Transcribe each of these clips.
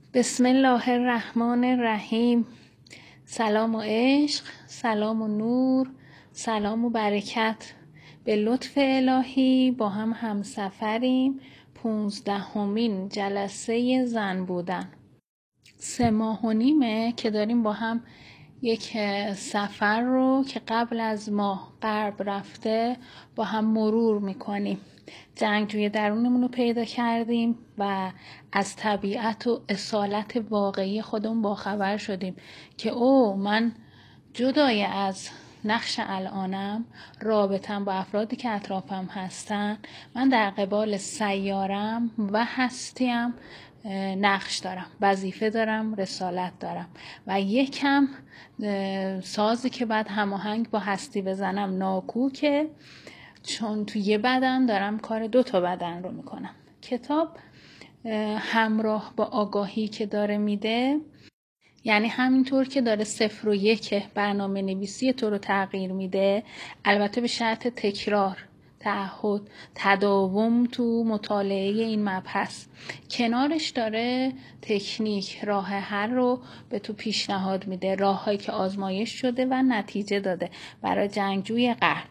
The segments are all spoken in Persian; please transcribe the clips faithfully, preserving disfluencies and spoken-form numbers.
بسم الله الرحمن الرحیم. سلام و عشق، سلام و نور، سلام و برکت. به لطف الهی با هم همسفریم. پونزدهمین جلسه زن بودن. سه ماه و نیمه که داریم با هم یک سفر رو که قبل از ما غرب رفته با هم مرور میکنیم. جنگجوی درونمون رو پیدا کردیم و از طبیعت و اصالت واقعی خودمون باخبر شدیم که او من جدای از نقش الانم، رابطم با افرادی که اطرافم هستن، من در قبال سیارم و هستیم نقش دارم، وظیفه دارم، رسالت دارم و یکم سازی که بعد هماهنگ با هستی بزنم ناکوکه، چون تو یه بدن دارم کار دو تا بدن رو میکنم. کتاب همراه با آگاهی که داره میده، یعنی همینطور که داره صفر و یک برنامه نویسی تو رو تغییر میده، البته به شرط تکرار، تعهد، تداوم تو مطالعه این مبحث، کنارش داره تکنیک، راه حل رو به تو پیشنهاد میده، راههایی که آزمایش شده و نتیجه داده برای جنگجوی غرب.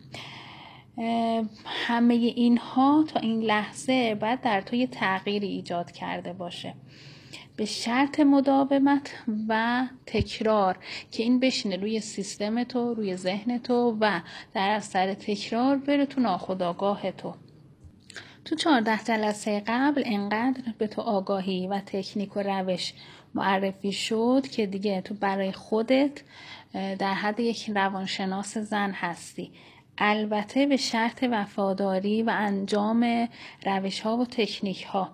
همه اینها تا این لحظه بعد در تو یه تغییری ایجاد کرده باشه، به شرط مداومت و تکرار که این بشینه روی سیستم تو، روی ذهن تو و در اثر تکرار بره تو ناخودآگاه تو. تو چهارده جلسه قبل انقدر به تو آگاهی و تکنیک و روش معرفی شد که دیگه تو برای خودت در حد یک روانشناس زن هستی، البته به شرط وفاداری و انجام روش ها و تکنیک ها.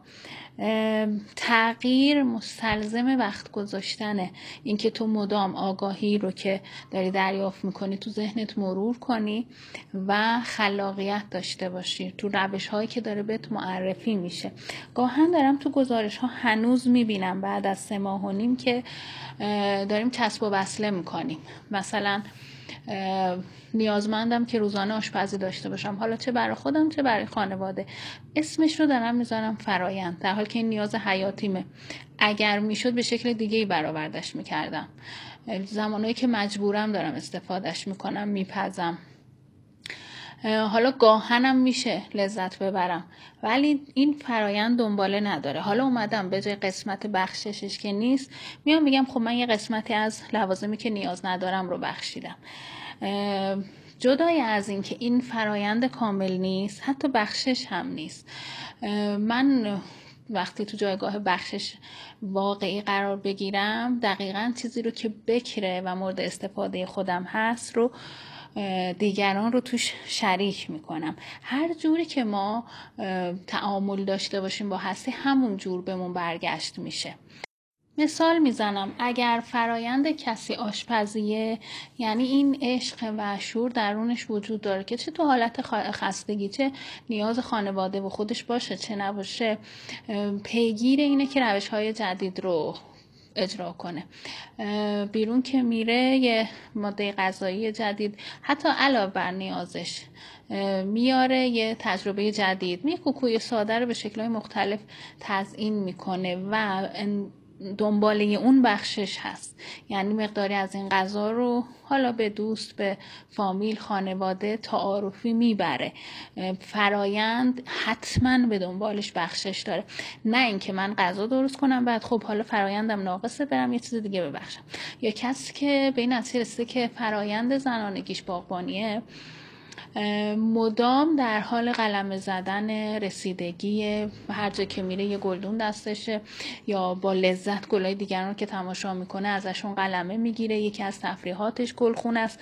تغییر مستلزم وقت گذاشتنه، اینکه تو مدام آگاهی رو که داری دریافت میکنی تو ذهنت مرور کنی و خلاقیت داشته باشی تو روش هایی که داره بهت معرفی میشه. گاهن دارم تو گزارش ها هنوز میبینم بعد از سه ماه و نیم که داریم کسب و وصله میکنیم. مثلا نیازمندم که روزانه آشپزی داشته باشم، حالا چه برای خودم چه برای خانواده. اسمش رو دارم میذارم فرایند، در حالی که این نیاز حیاتیمه. اگر میشد به شکل دیگه‌ای برآوردش میکردم. زمانایی که مجبورم دارم استفادهش میکنم، میپزم. حالا گاهنم میشه لذت ببرم، ولی این فرایند دنباله نداره. حالا اومدم به جای قسمت بخششش که نیست، میام میگم خب من یه قسمتی از لوازمی که نیاز ندارم رو بخشیدم. جدای از این که این فرایند کامل نیست، حتی بخشش هم نیست. من وقتی تو جایگاه بخشش واقعی قرار بگیرم، دقیقاً چیزی رو که بکره و مورد استفاده خودم هست رو دیگران رو توش شریک میکنم. هر جوری که ما تعامل داشته باشیم با هستی، همون جور بهمون برگشت میشه. مثال میزنم، اگر فرایند کسی آشپزیه، یعنی این عشق و شور درونش وجود داره که چه تو حالت خستگی، چه نیاز خانواده و خودش باشه چه نباشه، پیگیر اینه که روش‌های جدید رو اجرا کنه. بیرون که میره یه ماده غذایی جدید، حتی علاوه بر نیازش، میاره یه تجربه جدید، می کوکوی ساده رو به شکل‌های مختلف تزیین میکنه و دنباله اون بخشش هست. یعنی مقداری از این غذا رو حالا به دوست، به فامیل، خانواده تعارفی میبره. فرایند حتما به دنبالش بخشش داره، نه اینکه من غذا درست کنم بعد خب حالا فرایندم ناقصه برم یه چیز دیگه ببخشم. یا کسی که به این نتیجه رسیده که فرایند زنانگیش باغبانیه، مدام در حال قلمه زدن رسیدگی، هر جا که میره یه گلدون دستشه یا با لذت گلای دیگران رو که تماشا میکنه ازشون قلمه میگیره. یکی از تفریحاتش گلخون است.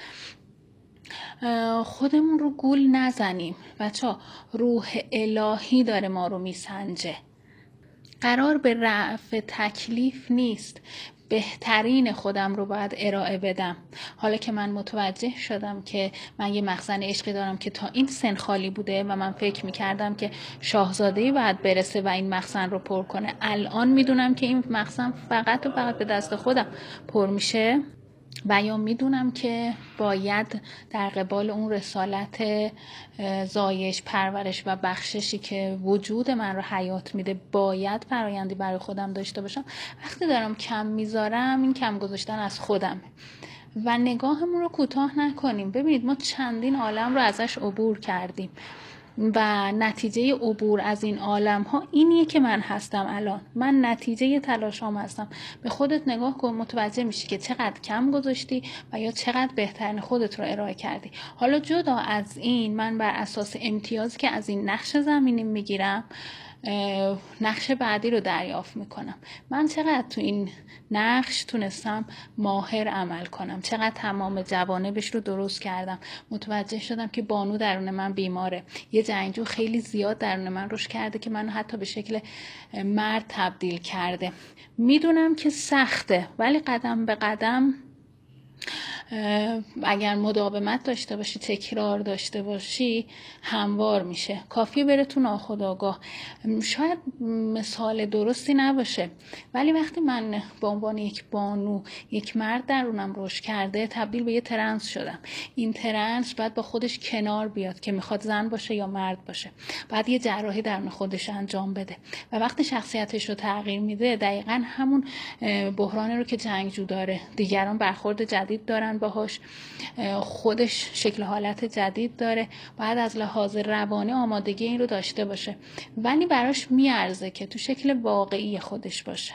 خودمون رو گول نزنیم بچه‌ها، روح الهی داره ما رو میسنجه. قرار به رفع تکلیف نیست، بهترین خودم رو باید ارائه بدم. حالا که من متوجه شدم که من یه مخزن عشقی دارم که تا این سن خالی بوده و من فکر میکردم که شاهزاده‌ای باید برسه و این مخزن رو پر کنه، الان میدونم که این مخزن فقط و فقط به دست خودم پر میشه. و یا میدونم که باید در قبال اون رسالت زایش، پرورش و بخششی که وجود من رو حیات میده باید فرایندی برای خودم داشته باشم. وقتی دارم کم میذارم، این کم گذاشتن از خودم و نگاهمون رو کوتاه نکنیم. ببینید ما چندین عالم رو ازش عبور کردیم و نتیجه عبور از این عالم ها اینیه که من هستم الان. من نتیجه تلاشام هستم. به خودت نگاه کن، متوجه میشی که چقدر کم گذاشتی و یا چقدر بهترین خودت رو ارائه کردی. حالا جدا از این، من بر اساس امتیازی که از این نقش زمینی میگیرم نقش بعدی رو دریافت میکنم. من چقدر تو این نقش تونستم ماهر عمل کنم، چقدر تمام جوانبش رو درست کردم. متوجه شدم که بانو درون من بیماره، یه جنگجو خیلی زیاد درون من رشد کرده که منو حتی به شکل مرد تبدیل کرده. میدونم که سخته ولی قدم به قدم اگر مداومت داشته باشی، تکرار داشته باشی، هموار میشه. کافیه بره تو ناخودآگاه. شاید مثال درستی نباشه ولی وقتی من به عنوان یک بانو، یک مرد درونم رشد کرده، تبدیل به یه ترنس شدم. این ترنس باید با خودش کنار بیاد که میخواد زن باشه یا مرد باشه. بعد یه جراحی درون خودش انجام بده و وقتی شخصیتش رو تغییر میده، دقیقاً همون بحرانی رو که جنگجو داره، دیگران برخورد جدید دارن باهاش، خودش شکل حالت جدید داره، باید از لحاظ روانی آمادگی این رو داشته باشه ولی براش میارزه که تو شکل واقعی خودش باشه.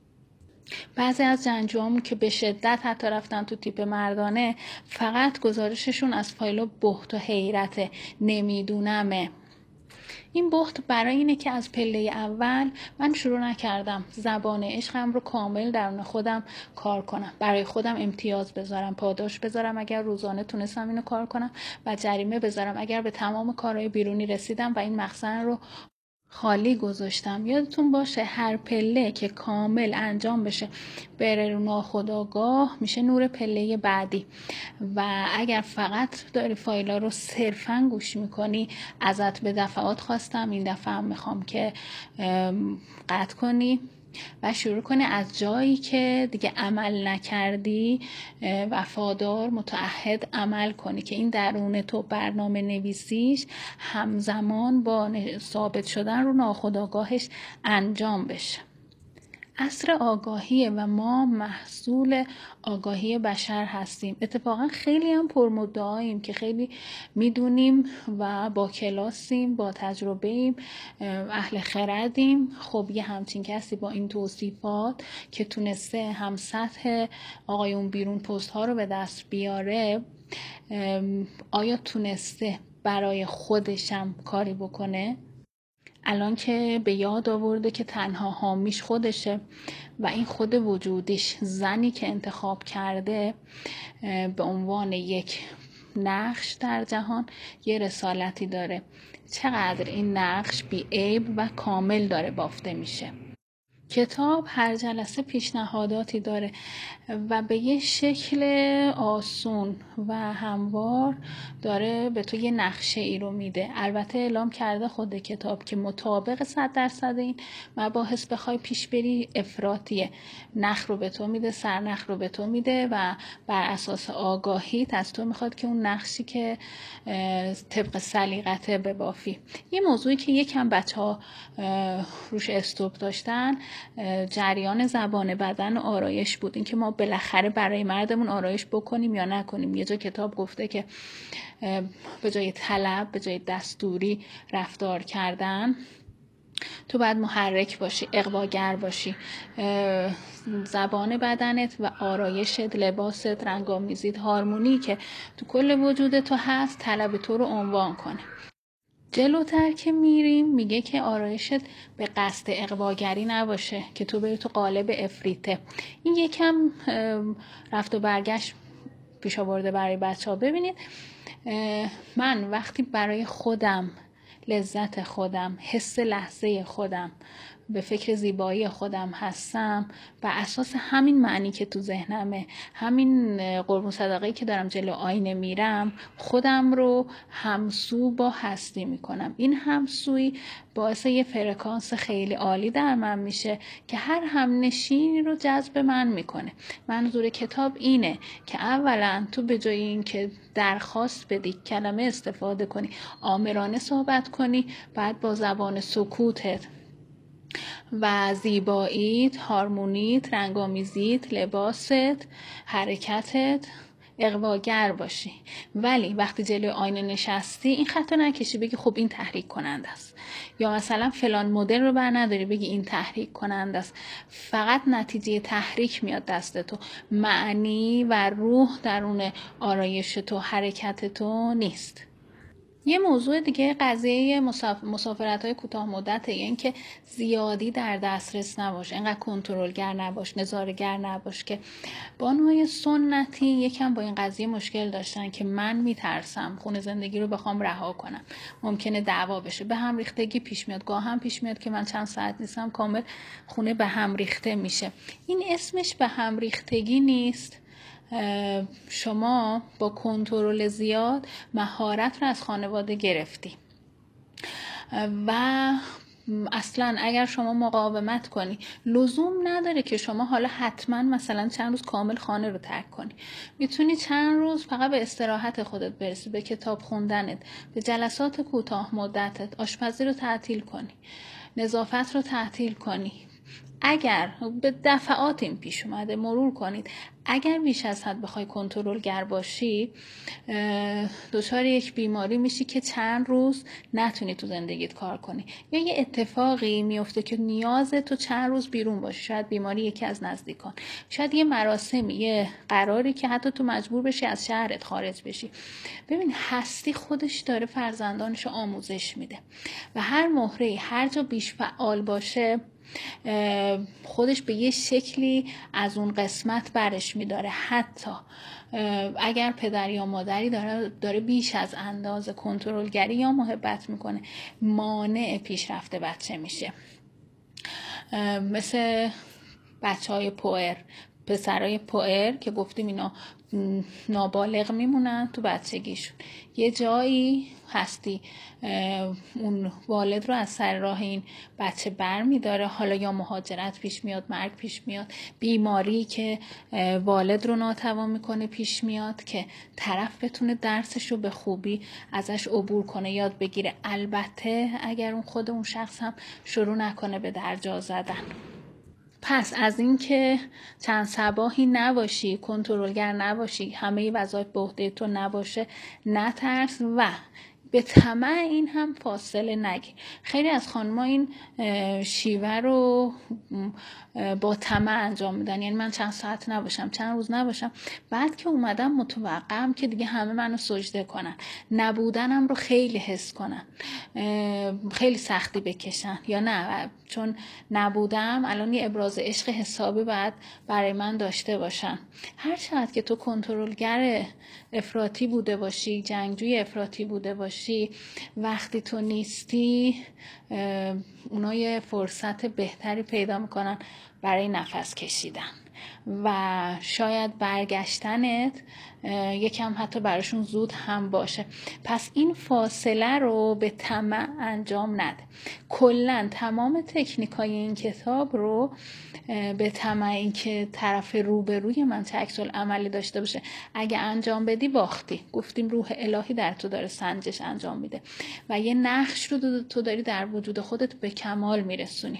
بعضی از جنگجوامون که به شدت حتی رفتن تو تیپ مردانه، فقط گزارششون از فایل بهت و حیرت، نمیدونمه. این بحت برای اینه که از پله اول من شروع نکردم زبان عشقم رو کامل درون خودم کار کنم، برای خودم امتیاز بذارم، پاداش بذارم اگر روزانه تونستم اینو کار کنم و جریمه بذارم اگر به تمام کارهای بیرونی رسیدم و این مخزن رو خالی گذاشتم. یادتون باشه هر پله که کامل انجام بشه بره رو ناخودآگاه میشه نور پله بعدی. و اگر فقط داری فایلا رو صرفا گوش میکنی، ازت به دفعات خواستم، این دفعه هم میخوام که قطع کنی و شروع کنی از جایی که دیگه عمل نکردی وفادار متعهد عمل کنی که این درون تو برنامه نویسیش همزمان با ثابت شدن رو ناخودآگاهش انجام بشه. عصر آگاهیه و ما محصول آگاهی بشر هستیم. اتفاقا خیلی هم پرمدعاییم که خیلی میدونیم و با کلاسیم، با تجربه ایم، اهل خردیم. خب یه همچین کسی با این توصیفات که تونسته هم سطح آقایون بیرون پست ها رو به دست بیاره، آیا تونسته برای خودشم کاری بکنه؟ الان که به یاد آورده که تنها حامیش خودشه و این خود وجودیش، زنی که انتخاب کرده به عنوان یک نقش در جهان یه رسالتی داره، چقدر این نقش بی عیب و کامل داره بافته میشه. کتاب هر جلسه پیشنهاداتی داره و به یه شکل آسون و هموار داره به تو یه نقشه ای رو میده. البته اعلام کرده خود کتاب که مطابق صد درصد این مباحث بخوای پیش بری افراطیه. نخ رو به تو میده، سرنخ رو به تو میده و بر اساس آگاهیت از تو میخواد که اون نقشی که طبق سلیقته ببافی. یه موضوعی که یکم بچه ها روش استوب داشتن جریان زبان بدن و آرایش بود. این که ما بالاخره برای مردمون آرایش بکنیم یا نکنیم. یه جا کتاب گفته که به جای طلب، به جای دستوری رفتار کردن، تو باید محرک باشی، اغواگر باشی. زبان بدنت و آرایشت، لباست، رنگامیزیت، هارمونی که تو کل وجود تو هست طلب تو رو عنوان کنه. جلوتر که میریم میگه که آرایشت به قصد اغواگری نباشه که تو بری تو قالب افریته. این یکم رفت و برگشت پیش آورده برای بچه ها. ببینید من وقتی برای خودم، لذت خودم، حس لحظه خودم به فکر زیبایی خودم هستم، بر اساس همین معنی که تو ذهنمه، همین قربون صدقه‌ای که دارم جلو آینه میرم، خودم رو همسو با هستی میکنم. این همسویی باعث یه فرکانس خیلی عالی در من میشه که هر همنشینی رو جذب من میکنه. منظور کتاب اینه که اولا تو به جای این که درخواست بدی، کلمه استفاده کنی، آمرانه صحبت کنی، بعد با زبان سکوتت و زیباییت، هارمونیت، رنگامیزیت، لباست، حرکتت اغواگر باشی. ولی وقتی جلوی آینه نشستی این خطا نکشی بگی خب این تحریک کننده است، یا مثلا فلان مدل رو بر نداری بگی این تحریک کننده است. فقط نتیجه تحریک میاد دست تو، معنی و روح درون آرایش تو، حرکت تو نیست. یه موضوع دیگه قضیه مسافرت های کوتاه مدته، یعنی که زیادی در دسترس نباش، اینقدر کنترلگر نباش، نظاره‌گر نباش. که بانوهای سنتی یکم با این قضیه مشکل داشتن که من میترسم خونه زندگی رو بخوام رها کنم، ممکنه دعوا بشه، به هم ریختگی پیش میاد. گاه هم پیش میاد که من چند ساعت نیستم کامل خونه به هم ریخته میشه. این اسمش به هم ریختگی نیست. شما با کنترل زیاد مهارت رو از خانواده گرفتی و اصلا اگر شما مقاومت کنی لزوم نداره که شما حالا حتما مثلا چند روز کامل خانه رو ترک کنی. میتونی چند روز فقط به استراحت خودت برسی، به کتاب خوندنت، به جلسات کوتاه مدتت. آشپزی رو تعطیل کنی، نظافت رو تعطیل کنی. اگر به دفعات این پیش اومده مرور کنید، اگر بیش از حد بخوای کنترلگر باشی دچار یک بیماری میشی که چند روز نتونی تو زندگیت کار کنی، یا یه اتفاقی میفته که نیاز تو چند روز بیرون باشی. شاید بیماری یکی از نزدیکان، شاید یه مراسمی، یه قراری که حتی تو مجبور بشی از شهرت خارج بشی. ببین هستی خودش داره فرزندانشو آموزش میده و هر مهره‌ای هر جا بیش فعال باشه خودش به یه شکلی از اون قسمت برش میداره. حتی اگر پدر یا مادری داره, داره بیش از اندازه کنترلگری یا محبت میکنه، مانع پیشرفت بچه میشه. مثل بچه های پوئر، پسرای پوئر که گفتیم اینا نابالغ میمونن تو بچگیشون. یه جایی هستی اون والد رو از سر راه این بچه بر میداره، حالا یا مهاجرت پیش میاد، مرگ پیش میاد، بیماری که والد رو ناتوان میکنه پیش میاد که طرف بتونه درسش رو به خوبی ازش عبور کنه، یاد بگیره. البته اگر اون خود اون شخص هم شروع نکنه به درجا زدن. پس از این که چند صباحی نباشی، کنترلگر نباشی، همه وظایف به عهده تو نباشه، نترس و به طمع این هم فاصله نگیر. خیلی از خانم‌ها این شیوه رو با طمع انجام میدن، یعنی من چند ساعت نباشم، چند روز نباشم، بعد که اومدم متوقعم که دیگه همه منو سجده کنن، نبودنم رو خیلی حس کنن، خیلی سختی بکشن، یا نه چون نبودم الان یه ابراز عشق حسابی باید برای من داشته باشن. هر چقدر که تو کنترلگر افراطی بوده باشی، جنگجوی افراطی بوده باشی، وقتی تو نیستی اونا یه فرصت بهتری پیدا میکنن برای نفس کشیدن و شاید برگشتنت یکم حتی براشون زود هم باشه. پس این فاصله رو به طمع انجام نده. کلا تمام تکنیکای این کتاب رو به طمع این که طرف روبروی من چه عکس العملی داشته باشه اگه انجام بدی باختی. گفتیم روح الهی در تو داره سنجش انجام میده و یه نقش رو تو داری در وجود خودت به کمال میرسونی.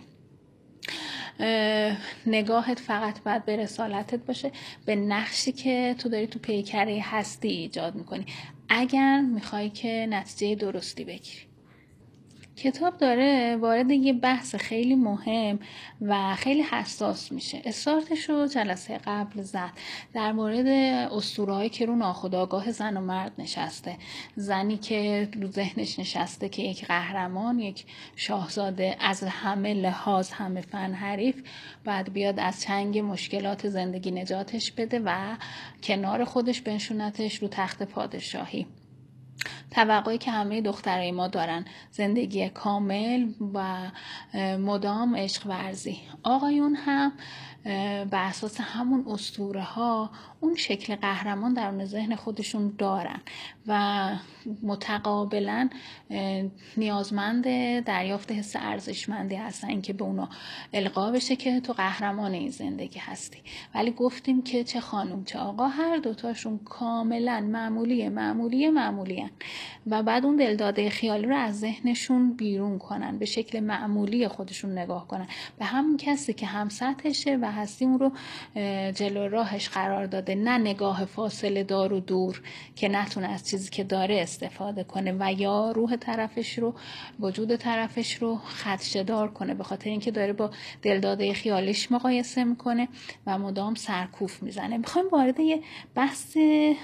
نگاهت فقط باید به رسالتت باشه، به نقشی که تو داری تو پیکره هستی ایجاد میکنی، اگر میخوای که نتیجه درستی بگیری. کتاب داره وارد یه بحث خیلی مهم و خیلی حساس میشه. استارتش رو جلسه قبل زد در مورد اسطوره‌هایی که رو ناخودآگاه زن و مرد نشسته. زنی که رو ذهنش نشسته که یک قهرمان، یک شاهزاده از همه لحاظ، همه فن حریف، بعد بیاد از چنگ مشکلات زندگی نجاتش بده و کنار خودش بنشونتش رو تخت پادشاهی. توقعی که همه دخترای ما دارن، زندگی کامل و مدام عشق ورزی. آقایون هم بر اساس همون اسطوره ها اون شکل قهرمان درون ذهن خودشون دارن و متقابلا نیازمند دریافت حس ارزشمندی هستن، اینکه به اونا القا بشه که تو قهرمان این زندگی هستی. ولی گفتیم که چه خانم چه آقا هر دوتاشون کاملا معمولی معمولی معمولی هن. و بعد اون دلداده خیالی رو از ذهنشون بیرون کنن، به شکل معمولی خودشون نگاه کنن، به همون کسی که هم سطحشه و هستی اون رو جلو راهش قرار داده، نه نگاه فاصله دار و دور که نتونه از چیزی که داره استفاده کنه و یا روح طرفش رو، وجود طرفش رو خدشه‌دار کنه، به خاطر اینکه داره با دلداده خیالیش مقایسه میکنه و مدام سرکوف میزنه. میخوایم وارد یه بحث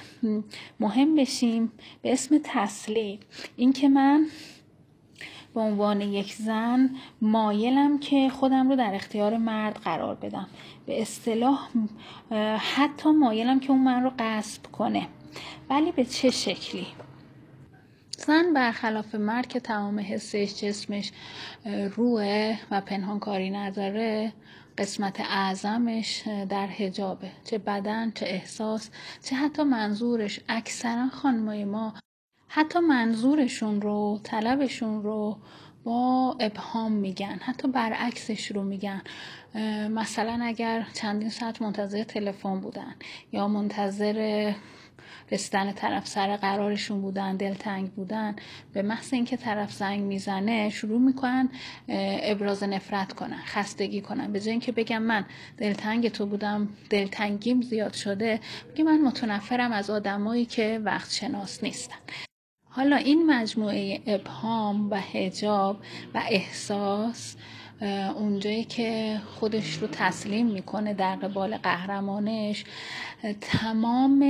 مهم بشیم به اسم تسلیم. این که من به عنوان یک زن مایلم که خودم رو در اختیار مرد قرار بدم، به اصطلاح حتی مایلم که اون من رو غصب کنه. ولی به چه شکلی؟ زن برخلاف مرد که تمام حسش، جسمش روحه و پنهان کاری نداره، قسمت اعظمش در حجابه، چه بدن، چه احساس، چه حتی منظورش. اکثرا خانمای ما حتی منظورشون رو، طلبشون رو با ابهام میگن، حتی برعکسش رو میگن. مثلا اگر چندین ساعت منتظر تلفن بودن یا منتظر رسیدن طرف سر قرارشون بودن، دلتنگ بودن، به محض اینکه طرف زنگ میزنه شروع میکنن ابراز نفرت کنن، خستگی کنن. به جای اینکه بگم من دلتنگ تو بودم، دلتنگیم زیاد شده، بگم من متنفرم از آدمایی که وقت شناس نیستن. حالا این مجموعه ابهام و حجاب و احساس اونجایی که خودش رو تسلیم میکنه در قبال قهرمانش، تمام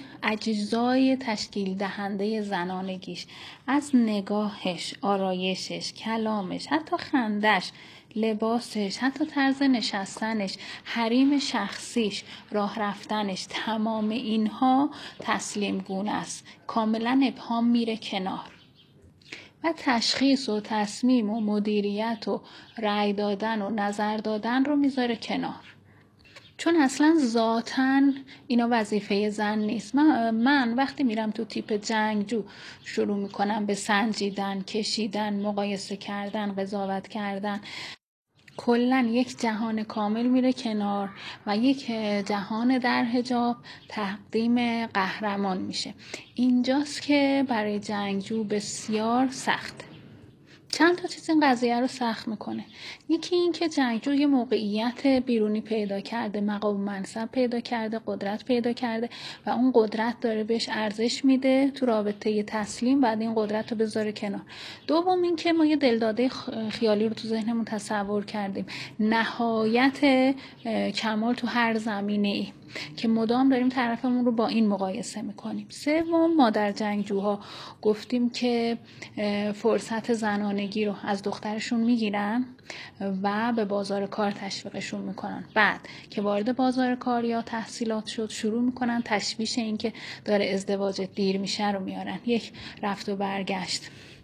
اجزای تشکیل دهنده زنانگیش، از نگاهش، آرایشش، کلامش، حتی خندش، لباسش، حتی طرز نشستنش، حریم شخصیش، راه رفتنش، تمام اینها تسلیم گونه است. کاملا ابهام میره کنار و تشخیص و تصمیم و مدیریت و رأی دادن و نظر دادن رو میذاره کنار، چون اصلا ذاتاً اینا وظیفه زن نیست. من, من وقتی میرم تو تیپ جنگجو شروع میکنم به سنجیدن، کشیدن، مقایسه کردن، قضاوت کردن، کلن یک جهان کامل میره کنار و یک جهان در حجاب تقدیم قهرمان میشه. اینجاست که برای جنگجو بسیار سخته. چند تا چیز این قضیه رو سخت میکنه. یکی این که جنگجو یه موقعیت بیرونی پیدا کرده، مقام و منصب پیدا کرده، قدرت پیدا کرده و اون قدرت داره بهش ارزش میده تو رابطه تسلیم، بعد این قدرت رو بذاره کنار. دوم این که ما یه دلداده خیالی رو تو ذهنمون تصور کردیم، نهایت کمال تو هر زمینه ای، که مدام داریم طرفمون رو با این مقایسه میکنیم. سوم، ما در جنگجوها گفتیم که فرصت زنانگی رو از دخترشون میگیرن و به بازار کار تشویقشون میکنن. بعد که وارد بازار کار یا تحصیلات شد شروع میکنن تشویش این که داره ازدواج دیر میشه رو میارن. یک رفت و برگشت.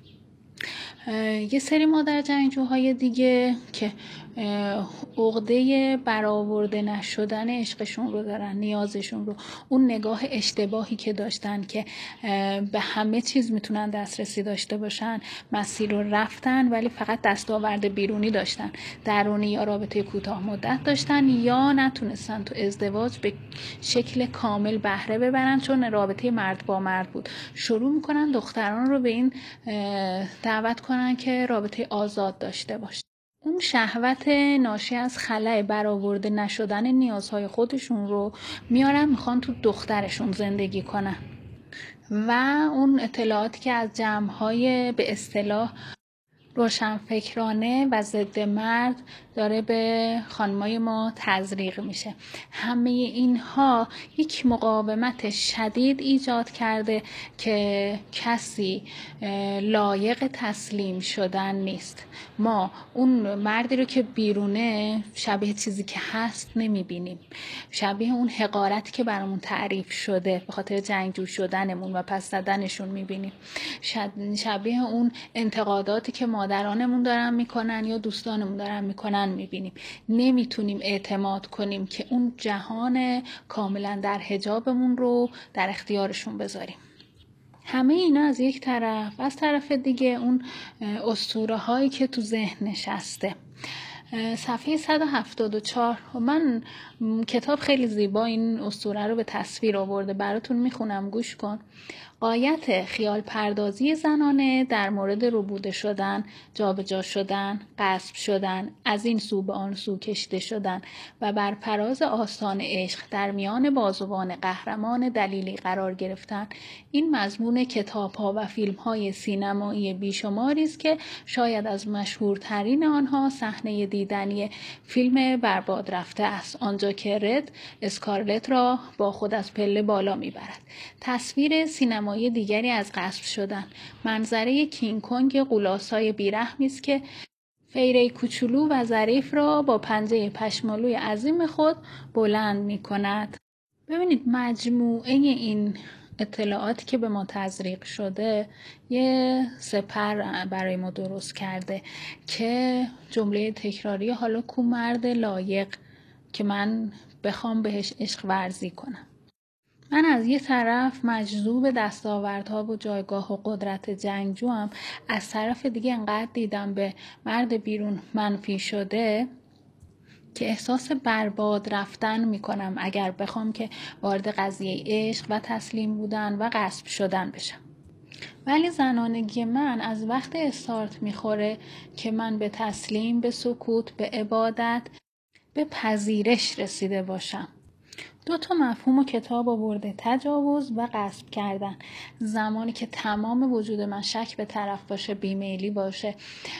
یه سری مادر جنگجوهای دیگه که عقده برآورده نشدن عشقشون رو دارن، نیازشون رو، اون نگاه اشتباهی که داشتن که به همه چیز میتونن دسترسی داشته باشن، مسیر رو رفتن ولی فقط دستاورد بیرونی داشتن، درونی یا رابطه کوتاه مدت داشتن، یا نتونستن تو ازدواج به شکل کامل بهره ببرن چون رابطه مرد با مرد بود. شروع میکنن دختران رو به این دعوت کنن که رابطه آزاد داشته باشه. اون شهوت ناشی از خلأ برآورده نشدن نیازهای خودشون رو میارن، میخوان تو دخترشون زندگی کنن و اون اطلاعاتی که از جمع‌های به اصطلاح روشنفکرانه و ضد مرد داره به خانمای ما تزریق میشه. همه اینها یک مقاومت شدید ایجاد کرده که کسی لایق تسلیم شدن نیست. ما اون مردی رو که بیرونه شبیه چیزی که هست نمیبینیم، شبیه اون حقارتی که برامون تعریف شده به خاطر جنگجو شدنمون و پس زدنشون میبینیم، شبیه اون انتقاداتی که مادرانمون دارن میکنن یا دوستانمون دارن میکنن میبینیم. نمیتونیم اعتماد کنیم که اون جهان کاملا در حجابمون رو در اختیارشون بذاریم. همه اینا از یک طرف، از طرف دیگه اون اسطوره هایی که تو ذهن نشسته. صفحه صد و هفتاد و چهار، من کتاب خیلی زیبا این اسطوره رو به تصویر آورده، براتون میخونم گوش کن. غایت خیال پردازی زنانه در مورد ربوده شدن، جابجا شدن، غصب شدن، از این سو به آن سو کشیده شدن و بر فراز آستان عشق در میان بازوان قهرمان دلیلی قرار گرفتن، این مضمون کتاب‌ها و فیلم‌های سینمایی بیشماری است که شاید از مشهورترین آنها صحنه دیدنی فیلم برباد رفته است، آنجا که رد اسکارلت را با خود از پله بالا میبرد. تصویر سینمایی دیگری از غصب شدن، منظره کینگ کنگ غولاسای بیرحمی است که فیره کوچولو و ظریف را با پنجه پشمالوی عظیم خود بلند می کند. ببینید مجموعه این اطلاعاتی که به ما تزریق شده یه سپر برای ما درست کرده که جمله تکراری حالا کو مرد لایق که من بخوام بهش عشق ورزی کنم. من از یه طرف مجذوب دستاوردها و جایگاه و قدرت جنگجوام، از طرف دیگه انقدر دیدم به مرد بیرون منفی شده که احساس برباد رفتن میکنم اگر بخوام که وارد قضیه عشق و تسلیم بودن و غصب شدن بشم. ولی زنانگی من از وقت استارت میخوره که من به تسلیم، به سکوت، به عبادت، به پذیرش رسیده باشم. دو تا مفهوم و کتاب آورده، تجاوز و غصب کردن. زمانی که تمام وجود من شک به طرف باشه، بیمیلی باشه،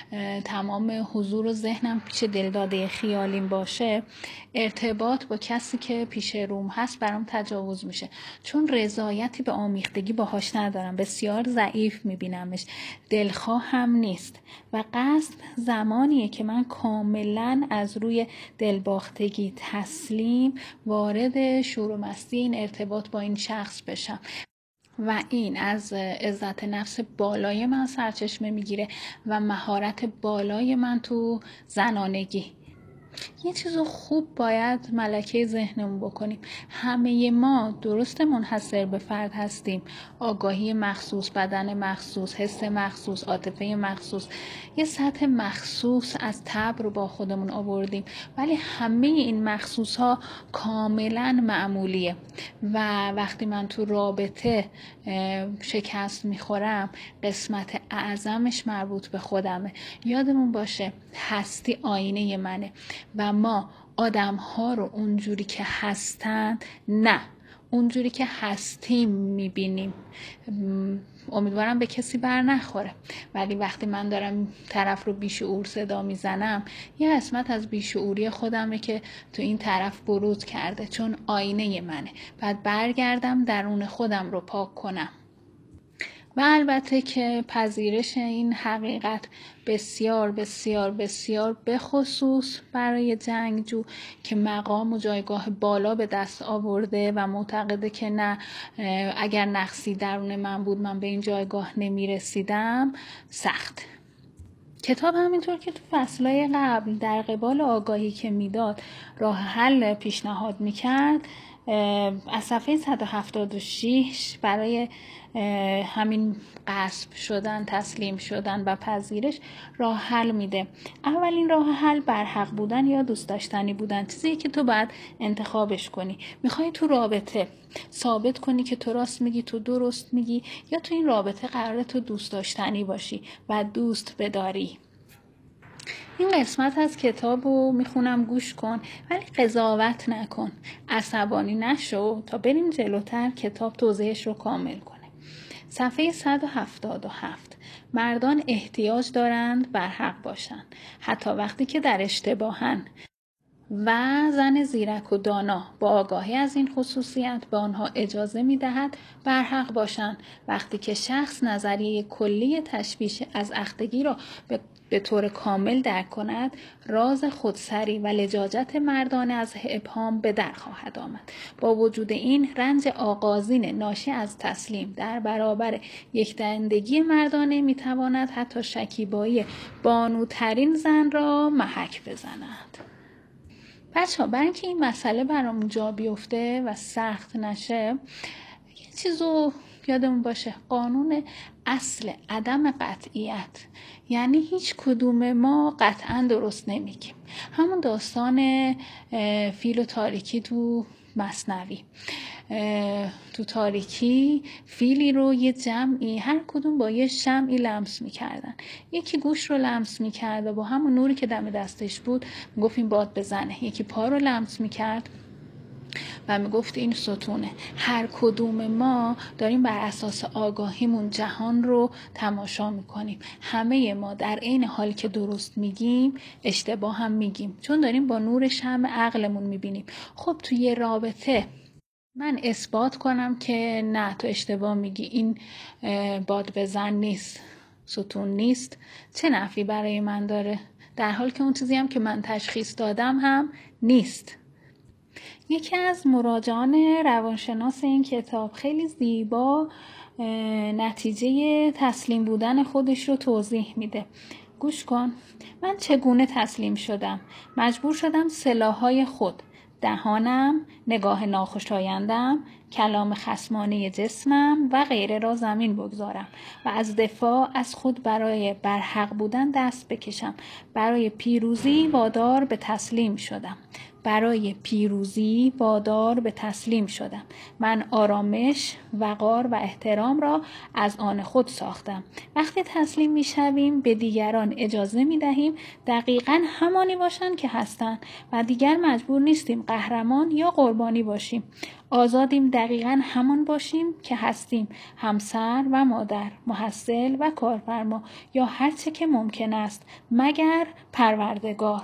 تمام حضور و ذهنم پیش دلداده خیالیم باشه، ارتباط با کسی که پیش روم هست برام تجاوز میشه، چون رضایتی به آمیختگی باهاش ندارم، بسیار ضعیف میبینمش، دلخواه هم نیست. و غصب زمانیه که من کاملا از روی دلباختگی تسلیم وارد شور و مستی این ارتباط با این شخص بشم و این از عزت نفس بالای من سرچشمه میگیره و مهارت بالای من تو زنانگی. یه چیز خوب باید ملکه ذهنمون بکنیم. همه ما درست منحصر به فرد هستیم، آگاهی مخصوص، بدن مخصوص، حس مخصوص، عاطفه مخصوص، یه سطح مخصوص از طبع رو با خودمون آوردیم، ولی همه این مخصوص ها کاملا معمولیه و وقتی من تو رابطه شکست میخورم قسمت اعظمش مربوط به خودمه. یادمون باشه هستی آینه منه و ما آدم ها رو اونجوری که هستن نه اونجوری که هستیم میبینیم. امیدوارم به کسی بر نخوره، ولی وقتی من دارم طرف رو بیشعور صدا میزنم یه قسمت از بیشعوری خودمه که تو این طرف بروز کرده، چون آینه منه. بعد برگردم درون خودم رو پاک کنم. و البته که پذیرش این حقیقت بسیار بسیار بسیار به خصوص برای جنگجو که مقام و جایگاه بالا به دست آورده و معتقده که نه اگر نقصی درون من بود من به این جایگاه نمی رسیدم، سخت. کتاب همینطور که تو فصلهای قبل در قبال آگاهی که میداد راه حل پیشنهاد میکرد، از صفحه صد و هفتاد و شش برای همین غصب شدن، تسلیم شدن و پذیرش راه حل میده. اولین راه حل برحق بودن یا دوست داشتنی بودن، چیزی که تو باید انتخابش کنی. میخوای تو رابطه ثابت کنی که تو راست میگی، تو درست میگی، یا تو این رابطه قراره تو دوست داشتنی باشی و دوست بداری. این قسمت از کتاب رو میخونم گوش کن، ولی قضاوت نکن، عصبانی نشو تا بریم جلوتر کتاب توضیحش رو کامل کنه. صفحه صد و هفتاد و هفت. مردان احتیاج دارند بر حق باشند حتی وقتی که در اشتباهند و زن زیرک و دانا با آگاهی از این خصوصیت به آنها اجازه می‌دهد بر حق باشند. وقتی که شخص نظریه کلی تشویش از اختگی را به طور کامل درک کند، راز خودسری و لجاجت مردانه از ابهام به در خواهد آمد. با وجود این، رنج آغازین ناشی از تسلیم در برابر یکدندگی مردانه می‌تواند حتی شکیبایی بانوترین زن را محک بزند. بچه ها، برای اینکه این مسئله برامون جا بیفته و سخت نشه، یه چیزو یادمون باشه: قانون اصل عدم قطعیت. یعنی هیچ کدوم ما قطعا درست نمیگیم. همون داستان فیل و تاریکی تو مثنوی. تو تاریکی فیلی رو یه جمعی هر کدوم با یه شمعی لمس میکردن. یکی گوش رو لمس میکرد و با همون نوری که دم دستش بود میگفت این باد بزنه. یکی پا رو لمس میکرد و میگفت این ستونه. هر کدوم ما داریم بر اساس آگاهیمون جهان رو تماشا میکنیم. همه ما در عین حالی که درست میگیم اشتباه هم میگیم، چون داریم با نور شمع عقلمون میبینیم. خب توی یه رابطه من اثبات کنم که نه تو اشتباه میگی، این باد بزن نیست، ستون نیست، چه نفعی برای من داره؟ در حالی که اون چیزی هم که من تشخیص دادم هم نیست. یکی از مراجعان روانشناس این کتاب خیلی زیبا نتیجه تسلیم بودن خودش رو توضیح میده. گوش کن. من چگونه تسلیم شدم؟ مجبور شدم سلاح‌های خود، دهانم، نگاه ناخوشایندم، کلام خصمانه جسمم و غیره را زمین بگذارم و از دفاع از خود برای برحق بودن دست بکشم. برای پیروزی وادار به تسلیم شدم. برای پیروزی وادار به تسلیم شدم. من آرامش، وقار و احترام را از آن خود ساختم. وقتی تسلیم می شویم به دیگران اجازه می دهیم دقیقاً همانی باشند که هستند و دیگر مجبور نیستیم قهرمان یا قربانی باشیم. آزادیم دقیقاً همان باشیم که هستیم: همسر و مادر، محصل و کارفرما، یا هر چه که ممکن است مگر پروردگار.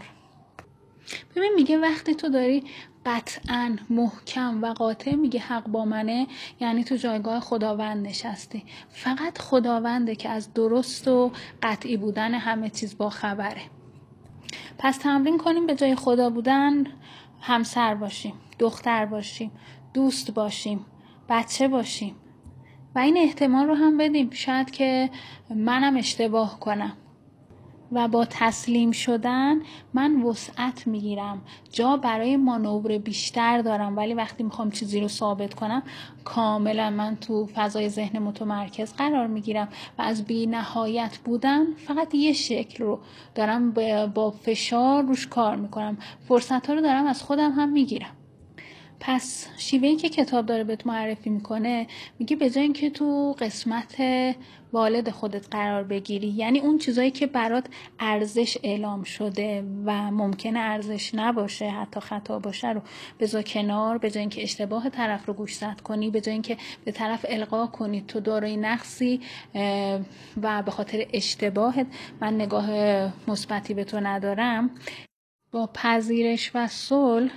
ببین میگه وقتی تو داری قطعاً محکم و قاطع میگه حق با منه، یعنی تو جایگاه خداوند نشستی. فقط خداونده که از درست و قطعی بودن همه چیز با خبره. پس تمرین کنیم به جای خدا بودن همسر باشیم، دختر باشیم، دوست باشیم، بچه باشیم و این احتمال رو هم بدیم شاید که منم اشتباه کنم. و با تسلیم شدن من وسعت میگیرم، جا برای مانور بیشتر دارم، ولی وقتی میخوام چیزی رو ثابت کنم کاملا من تو فضای ذهن متمرکز قرار میگیرم و از بی نهایت بودن فقط یه شکل رو دارم با فشار روش کار میکنم. فرصت ها رو دارم از خودم هم میگیرم. پس شیوهی که کتاب داره بهت معرفی میکنه، میگه به جای اینکه تو قسمت والد خودت قرار بگیری، یعنی اون چیزایی که برات ارزش اعلام شده و ممکنه ارزش نباشه، حتی خطا باشه، رو بذار کنار. به جای اینکه اشتباه طرف رو گوشزد کنی، به جای اینکه به طرف القا کنی تو دارای نقصی و به خاطر اشتباهت من نگاه مثبتی به تو ندارم، با پذیرش و صلح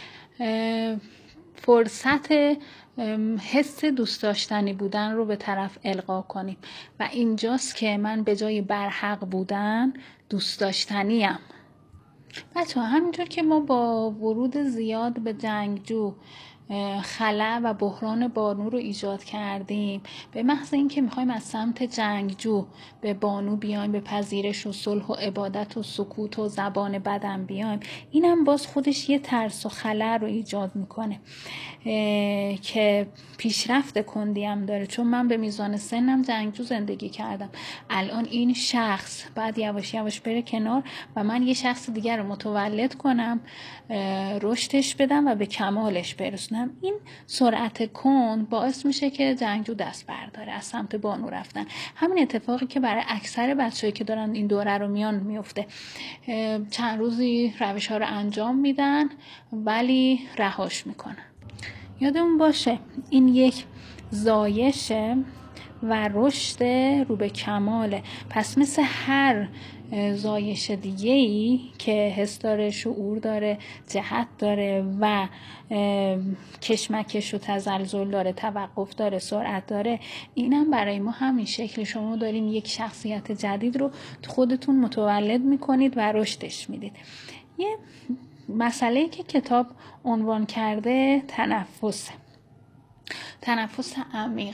فرصت حس دوست داشتنی بودن رو به طرف القا کنیم و اینجاست که من به جای برحق بودن دوست داشتنیم. بچه ها، همینطور که ما با ورود زیاد به جنگجو خلأ و بحران بانو رو ایجاد کردیم، به محض اینکه میخوایم از سمت جنگجو به بانو بیایم، به پذیرش و صلح و عبادت و سکوت و زبان بدن بیایم، اینم باز خودش یه ترس و خلأ رو ایجاد میکنه که پیشرفت کندی هم داره. چون من به میزان سنم جنگجو زندگی کردم، الان این شخص بعد یواش یواش بره کنار و من یه شخص دیگر رو متولد کنم، رشدش بدم و به کمالش برسونم. این سرعت کند باعث میشه که جنگجو دست برداره از سمت بانو رفتن. همین اتفاقی که برای اکثر بچه‌ای که دارن این دوره رو میان میفته. چند روزی روش ها رو انجام میدن ولی رهاش میکنن. یادمون باشه این یک زایشه و رشد رو به کماله. پس مثل هر زایش دیگه ای که حس داره، شعور داره، جهت داره و کشمکش و تزلزل داره، توقف داره، سرعت داره، اینم برای ما همین شکل. شما داریم یک شخصیت جدید رو تو خودتون متولد میکنید و رشدش میدید. یه مسئله‌ای که کتاب عنوان کرده تنفسه. تنفس عمیق.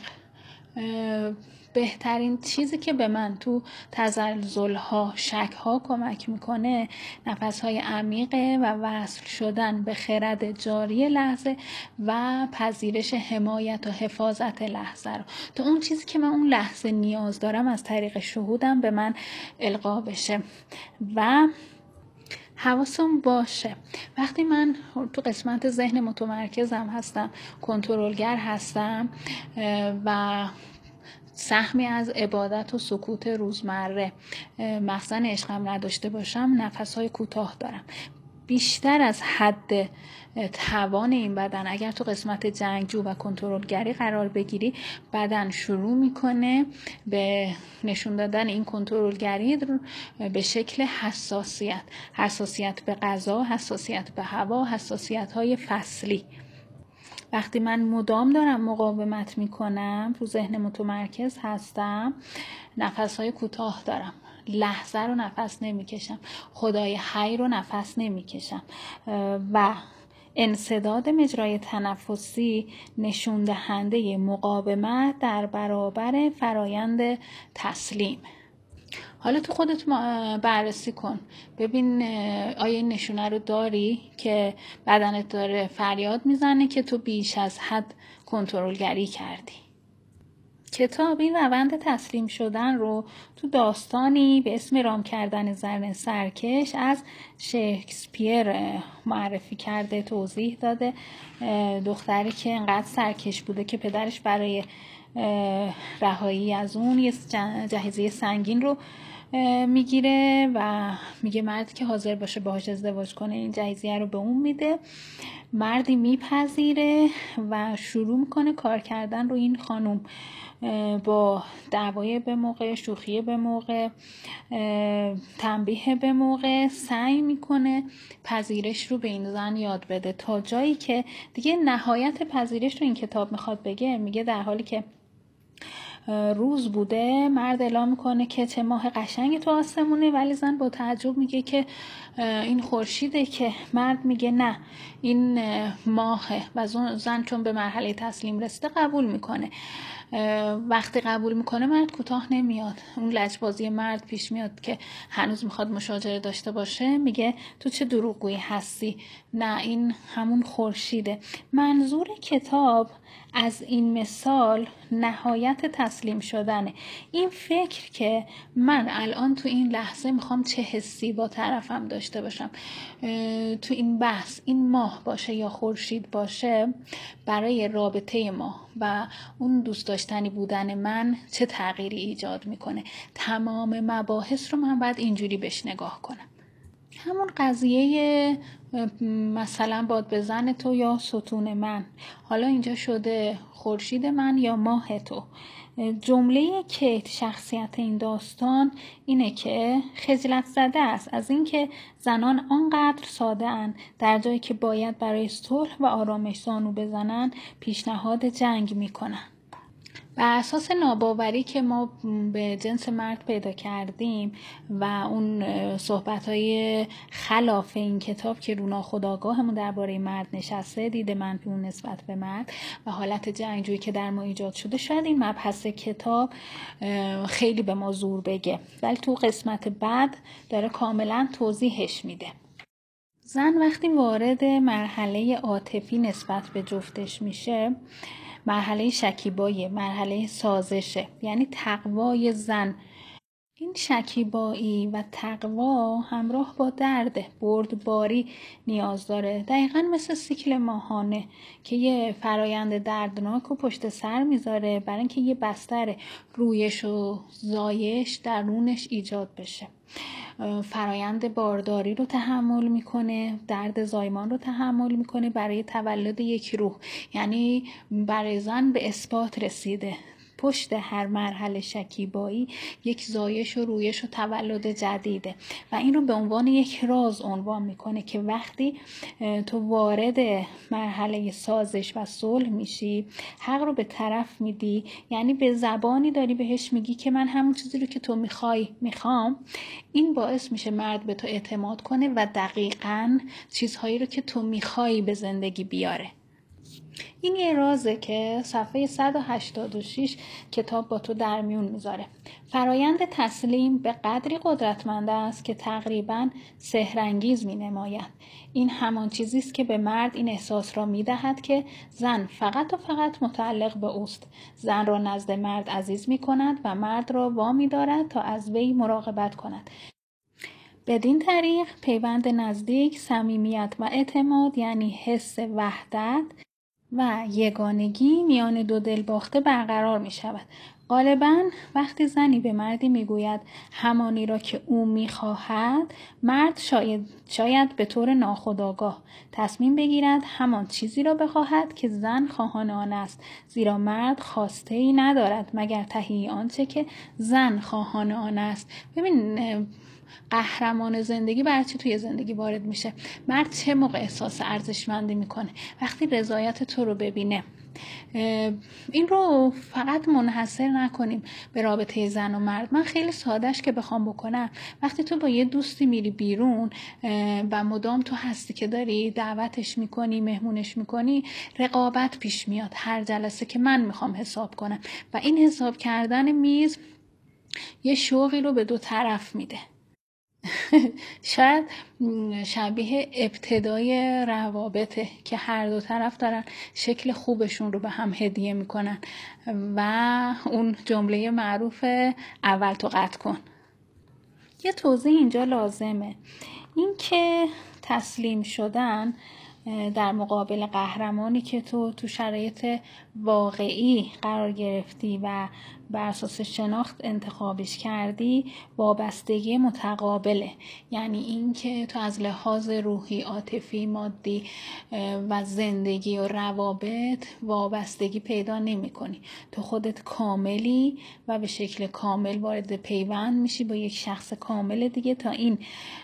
بهترین چیزی که به من تو تزلزل‌ها، شک‌ها کمک میکنه نفس‌های عمیقه و وصل شدن به خرد جاری لحظه و پذیرش حمایت و حفاظت لحظه رو. تو اون چیزی که من اون لحظه نیاز دارم از طریق شهودم به من القا بشه و حواسم باشه. وقتی من تو قسمت ذهن متمرکزم هستم، کنترلگر هستم و سهمی از عبادت و سکوت روزمره مخزن عشقم نداشته باشم، نفس‌های کوتاه دارم. بیشتر از حد توان این بدن اگر تو قسمت جنگجو و کنترلگری قرار بگیری، بدن شروع میکنه به نشون دادن این کنترلگری به شکل حساسیت. حساسیت به غذا، حساسیت به هوا، حساسیت های فصلی. وقتی من مدام دارم مقاومت میکنم، تو ذهن متمرکز هستم، نفس‌های کوتاه دارم، لحظه رو نفس نمیکشم، خدای حی رو نفس نمیکشم و انسداد مجرای تنفسی نشون دهنده مقاومت در برابر فرایند تسلیم. حالا تو خودت بررسی کن، ببین آیا این نشونه رو داری که بدنت داره فریاد میزنه که تو بیش از حد کنترلگری کردی. کتاب این روند تسلیم شدن رو تو داستانی به اسم رام کردن زن سرکش از شکسپیر معرفی کرده، توضیح داده. دختری که انقدر سرکش بوده که پدرش برای رهایی از اون یه جهیزیه سنگین رو میگیره و میگه مردی که حاضر باشه باهاش ازدواج کنه این جهیزیه رو به اون میده. مردی میپذیره و شروع میکنه کار کردن رو این خانوم، با دعوای به موقع، شوخی به موقع، تنبیه به موقع سعی میکنه پذیرش رو به این زن یاد بده، تا جایی که دیگه نهایت پذیرش رو این کتاب میخواد بگه. میگه در حالی که روز بوده، مرد اعلام میکنه که چه ماه قشنگ تو آسمونه، ولی زن با تعجب میگه که این خورشیده، که مرد میگه نه این ماهه و زن چون به مرحله تسلیم رسیده قبول میکنه. وقتی قبول میکنه مرد کوتاه نمیاد، اون لجبازی مرد پیش میاد که هنوز میخواد مشاجره داشته باشه. میگه تو چه دروغگویی هستی، نه این همون خورشیده. منظور کتاب از این مثال نهایت تسلیم شدنه. این فکر که من الان تو این لحظه میخوام چه حسی با طرفم داشته باشم، تو این بحث این ماه باشه یا خورشید باشه، برای رابطه ما و اون دوست داشتنی بودن من چه تغییری ایجاد میکنه. تمام مباحث رو من باید اینجوری بهش نگاه کنم. همون قضیه مثلا باد بزن تو یا ستون من، حالا اینجا شده خورشید من یا ماه تو. جمله کیت شخصیت این داستان اینه که خجلت زده است از اینکه زنان آنقدر ساده اند در جایی که باید برای صلح و آرامش زانو بزنن پیشنهاد جنگ میکنن. بر اساس ناباوری که ما به جنس مرد پیدا کردیم و اون صحبت‌های خلاف این کتاب که رو ناخودآگاهمون درباره مرد نشسته، دید منفی اون نسبت به مرد و حالت جنگجویی که در ما ایجاد شده، شاید این مبحث کتاب خیلی به ما زور بگه، ولی تو قسمت بعد داره کاملا توضیحش میده. زن وقتی وارد مرحله عاطفی نسبت به جفتش میشه، مرحله شکیبایی، مرحله سازشه، یعنی تقوای زن. این شکیبایی و تقوا همراه با درد، بردباری نیاز داره، دقیقا مثل سیکل ماهانه که یه فرایند دردناک و پشت سر میذاره برای اینکه یه بستر رویش و زایش درونش ایجاد بشه. فرایند بارداری رو تحمل میکنه، درد زایمان رو تحمل میکنه برای تولد یک روح. یعنی برای زن به اثبات رسیده، پشت هر مرحله شکیبایی یک زایش و رویش و تولد جدیده و این رو به عنوان یک راز عنوان میکنه که وقتی تو وارد مرحله سازش و صلح میشی، حق رو به طرف میدی، یعنی به زبانی داری بهش میگی که من همون چیزی رو که تو میخوای میخوام. این باعث میشه مرد به تو اعتماد کنه و دقیقاً چیزهایی رو که تو میخوای به زندگی بیاره. این یه رازه که صفحه صد و هشتاد و شش کتاب با تو در میون میذاره. فرایند تسلیم به قدری قدرتمند است که تقریباً سحرانگیز مینماید. این همان چیزی است که به مرد این احساس را میدهد که زن فقط و فقط متعلق به اوست. زن را نزد مرد عزیز میکند و مرد را وامی دارد تا از وی مراقبت کند. بدین طریق پیوند نزدیک، صمیمیت و اعتماد، یعنی حس وحدت و یگانگی میان دو دلباخته برقرار می شود. غالباً وقتی زنی به مردی می گوید همانی را که او می خواهد، مرد شاید, شاید به طور ناخودآگاه تصمیم بگیرد همان چیزی را بخواهد که زن خواهان آن است، زیرا مرد خواسته ای ندارد مگر تهیه آنچه که زن خواهان آن است. ببین قهرمان زندگی برای چی توی زندگی وارد میشه؟ مرد چه موقع احساس ارزشمندی میکنه؟ وقتی رضایت تو رو ببینه. این رو فقط منحصر نکنیم به رابطه زن و مرد. من خیلی سادهش که بخوام بکنم، وقتی تو با یه دوستی میری بیرون و مدام تو هستی که داری دعوتش میکنی، مهمونش میکنی، رقابت پیش میاد هر جلسه که من میخوام حساب کنم و این حساب کردن میز یه شوقی رو به دو طرف میده. شاید شبیه ابتدای روابطه که هر دو طرف دارن شکل خوبشون رو به هم هدیه میکنن و اون جمله معروف اول تو قطع کن. یه توضیح اینجا لازمه، این که تسلیم شدن در مقابل قهرمانی که تو تو شرایط واقعی قرار گرفتی و بر اساس شناخت انتخابش کردی وابستگی متقابله. یعنی این که تو از لحاظ روحی، عاطفی، مادی و زندگی و روابط وابستگی پیدا نمی کنی. تو خودت کاملی و به شکل کامل وارد پیوند میشی با یک شخص کامل دیگه تا این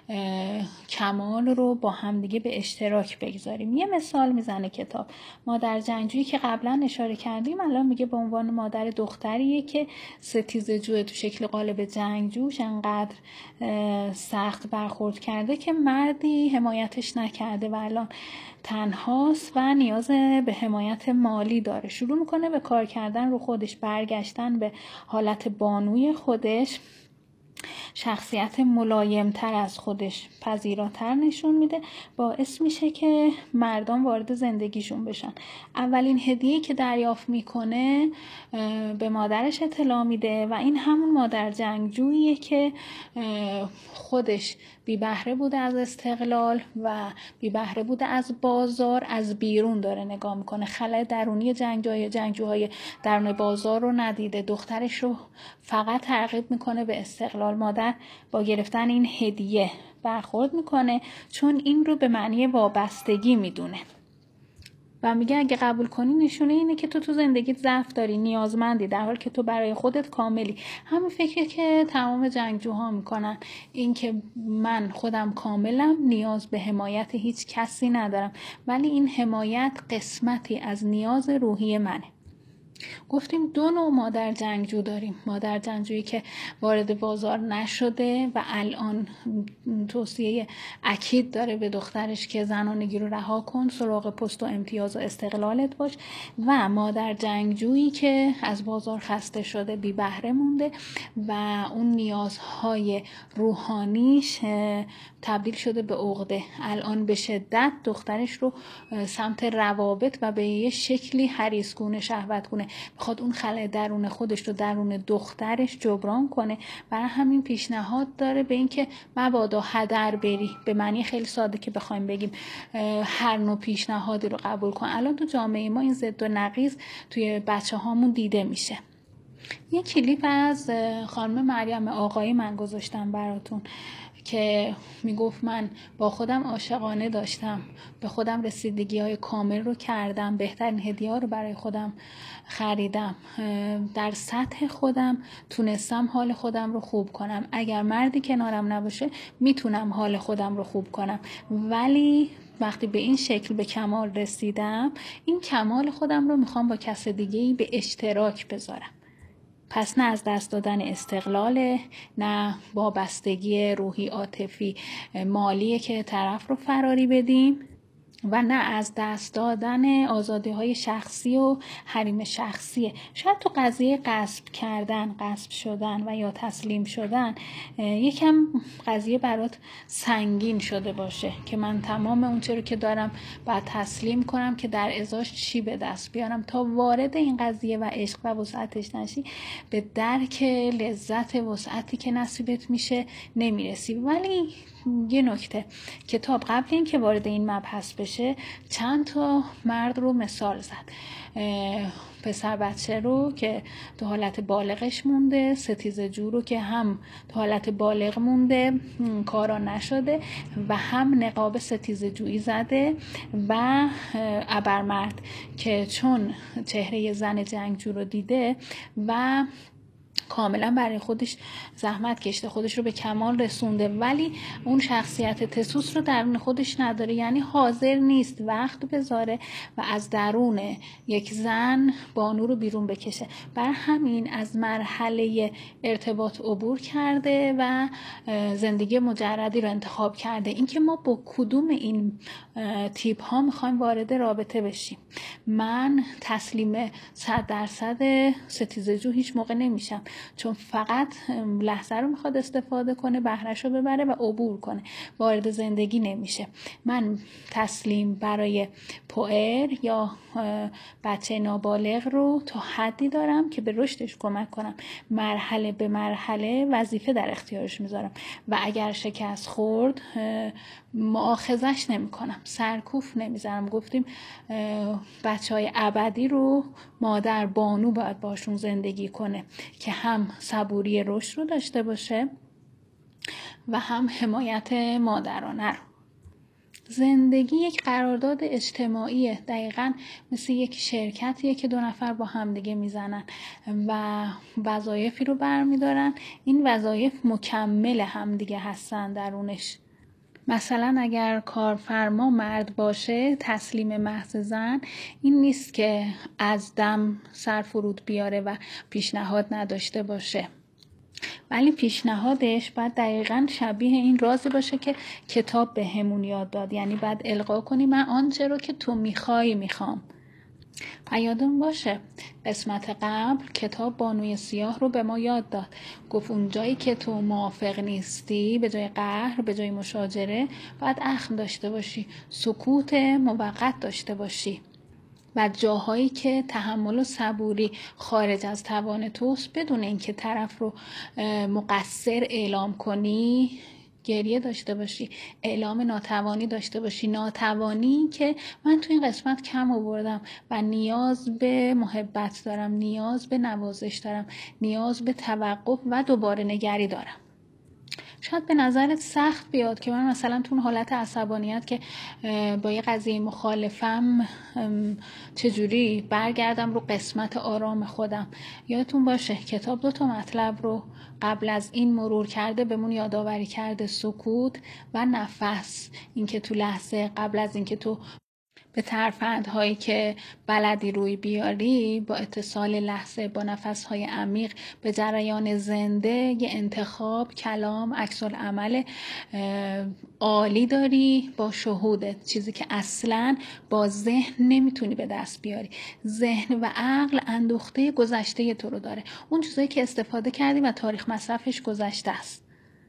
کمال رو با هم دیگه به اشتراک بگذاریم. یه مثال میزنه کتاب. مادر جنگجویی که قبلا اشاره کردیم الان میگه به عنوان مادر دختریه که ستیزه جوه تو شکل قالب جنگجوش انقدر سخت برخورد کرده که مردی حمایتش نکرده و الان تنهاست و نیاز به حمایت مالی داره. شروع میکنه به کار کردن رو خودش، برگشتن به حالت بانوی خودش، شخصیت ملایمتر از خودش، پذیراتر نشون میده. باعث میشه که مردان وارد زندگیشون بشن. اولین هدیه‌ای که دریافت میکنه به مادرش اطلاع میده و این همون مادر جنگجوییه که خودش بی بهره بوده از استقلال و بی بهره بوده از بازار، از بیرون داره نگاه میکنه. خلأ درونی جنگجوهای جنگجوهای درون بازار رو ندیده. دخترش رو فقط ترغیب میکنه به استقلال. مادر با گرفتن این هدیه برخورد میکنه چون این رو به معنی وابستگی میدونه و میگه اگه قبول کنی نشونه اینه که تو تو زندگیت ضعف داری، نیازمندی، در حالی که تو برای خودت کاملی. همین فکری که تمام جنگجوها میکنن، این که من خودم کاملم، نیاز به حمایت هیچ کسی ندارم، ولی این حمایت قسمتی از نیاز روحی منه. گفتیم دو نوع مادر جنگجو داریم. مادر جنگجویی که وارد بازار نشده و الان توصیه اکید داره به دخترش که زنانگی رو رها کن، سراغ پست و امتیاز و استقلالت باش، و مادر جنگجویی که از بازار خسته شده، بی بهره مونده و اون نیازهای روحانیش تبدیل شده به عقده. الان به شدت دخترش رو سمت روابط و به یه شکلی حریصگونه، شهوتگونه بخواد اون خلأ درون خودش رو درون دخترش جبران کنه. برای همین پیشنهاد داره به این که مبادا هدر بری. به معنی خیلی ساده که بخوایم بگیم هر نوع پیشنهادی رو قبول کن. الان تو جامعه ما این ضد و نقیض توی بچه هامون دیده میشه. یه کلیپ از خانم مریم آقایی من گذاشتم براتون که میگفت من با خودم عاشقانه داشتم، به خودم رسیدگی های کامل رو کردم، بهترین هدیه ها رو برای خودم خریدم، در سطح خودم تونستم حال خودم رو خوب کنم. اگر مردی کنارم نباشه میتونم حال خودم رو خوب کنم، ولی وقتی به این شکل به کمال رسیدم، این کمال خودم رو میخوام با کس دیگه‌ای به اشتراک بذارم. پس نه از دست دادن استقلاله، نه وابستگی روحی، عاطفی، مالیه که طرف رو فراری بدیم، و نه از دست دادن آزادی های شخصی و حریم شخصیه. شاید تو قضیه غصب کردن، غصب شدن و یا تسلیم شدن یکم قضیه برات سنگین شده باشه که من تمام اون چیزی که دارم باید تسلیم کنم که در ازاش چی به دست بیارم. تا وارد این قضیه و عشق و وسعتش نشی، به درک لذت وسعتی که نصیبت میشه نمیرسی. ولی یه نکته، کتاب قبل این که وارد این مبحث بشه چند تا مرد رو مثال زد. پسر بچه رو که تو حالت بالغش مونده، ستیزه جو رو که هم تو حالت بالغ مونده کارا نشده و هم نقاب ستیزه جویی زده، و ابرمرد که چون چهره زن جنگجو رو دیده و کاملا برای خودش زحمت کشته، خودش رو به کمال رسونده، ولی اون شخصیت تسوس رو درون خودش نداره، یعنی حاضر نیست وقت بذاره و از درون یک زن بانو رو بیرون بکشه. بر همین از مرحله ارتباط عبور کرده و زندگی مجردی رو انتخاب کرده. اینکه ما با کدوم این تیپ ها میخوایم وارد رابطه بشیم. من تسلیم صد درصد ستیزه جو هیچ موقع نمیشم، چون فقط لحظه رو میخواد استفاده کنه، بهره‌شو ببره و عبور کنه، وارد زندگی نمیشه. من تسلیم برای پوئر یا بچه نابالغ رو تا حدی دارم که به رشدش کمک کنم، مرحله به مرحله وظیفه در اختیارش میذارم و اگر شکست خورد مؤاخذش نمی کنم، سرکوف نمیذارم. گفتیم بچه های ابدی رو مادر بانو باید باشون زندگی کنه که هم صبوری رشد رو داشته باشه و هم حمایت مادرانه رو. زندگی یک قرارداد اجتماعیه، دقیقاً مثل یک شرکتیه که دو نفر با همدیگه میزنن و وظایفی رو برمیدارن. این وظایف مکمل همدیگه هستن درونش. مثلا اگر کارفرما مرد باشه، تسلیم محض زن این نیست که از دم سر فرود بیاره و پیشنهاد نداشته باشه، ولی پیشنهادش باید دقیقاً شبیه این رازی باشه که کتاب به همون یاد داد. یعنی باید القا کنی من آنچه رو که تو میخوای میخوام. و یادم باشه قسمت قبل کتاب بانوی سیاه رو به ما یاد داد، گفت اون جایی که تو موافق نیستی، به جای قهر، به جای مشاجره، باید اخم داشته باشی، سکوت موقت داشته باشی، و جاهایی که تحمل و صبوری خارج از توان توست، بدون اینکه طرف رو مقصر اعلام کنی، گریه داشته باشی، اعلام ناتوانی داشته باشی. ناتوانی که من تو این قسمت کم آوردم و نیاز به محبت دارم، نیاز به نوازش دارم، نیاز به توقف و دوباره نگری دارم. شاید به نظرت سخت بیاد که من مثلا تو حالت عصبانیت که با یه قضیه مخالفم چجوری برگردم رو قسمت آرام خودم. یادتون باشه کتاب دو تا مطلب رو قبل از این مرور کرده، بهمون یادآوری کرده: سکوت و نفس. اینکه تو لحظه قبل از اینکه تو به ترفندهایی که بلدی روی بیاری، با اتصال لحظه، با نفسهای عمیق، به جریان زنده، یه انتخاب، کلام، عکس‌العمل عالی داری با شهودت، چیزی که اصلاً با ذهن نمیتونی به دست بیاری. ذهن و عقل اندوخته گذشته تو رو داره، اون چیزایی که استفاده کردی و تاریخ مصرفش گذشته است.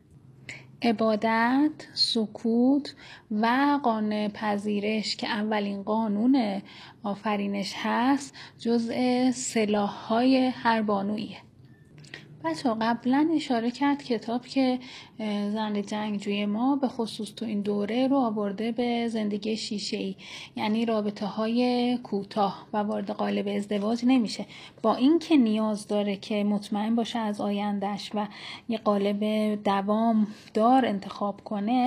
عبادت، سکوت و قانون پذیرش که اولین قانون آفرینش هست، جزء سلاح‌های هر بانویه. بچه قبلا اشاره کرد کتاب که زن جنگجوی ما به خصوص تو این دوره رو آورده به زندگی شیشه‌ای، یعنی رابطه های کوتاه و وارد قالب ازدواج نمیشه، با اینکه نیاز داره که مطمئن باشه از آیندهش و یه قالب دوام دار انتخاب کنه،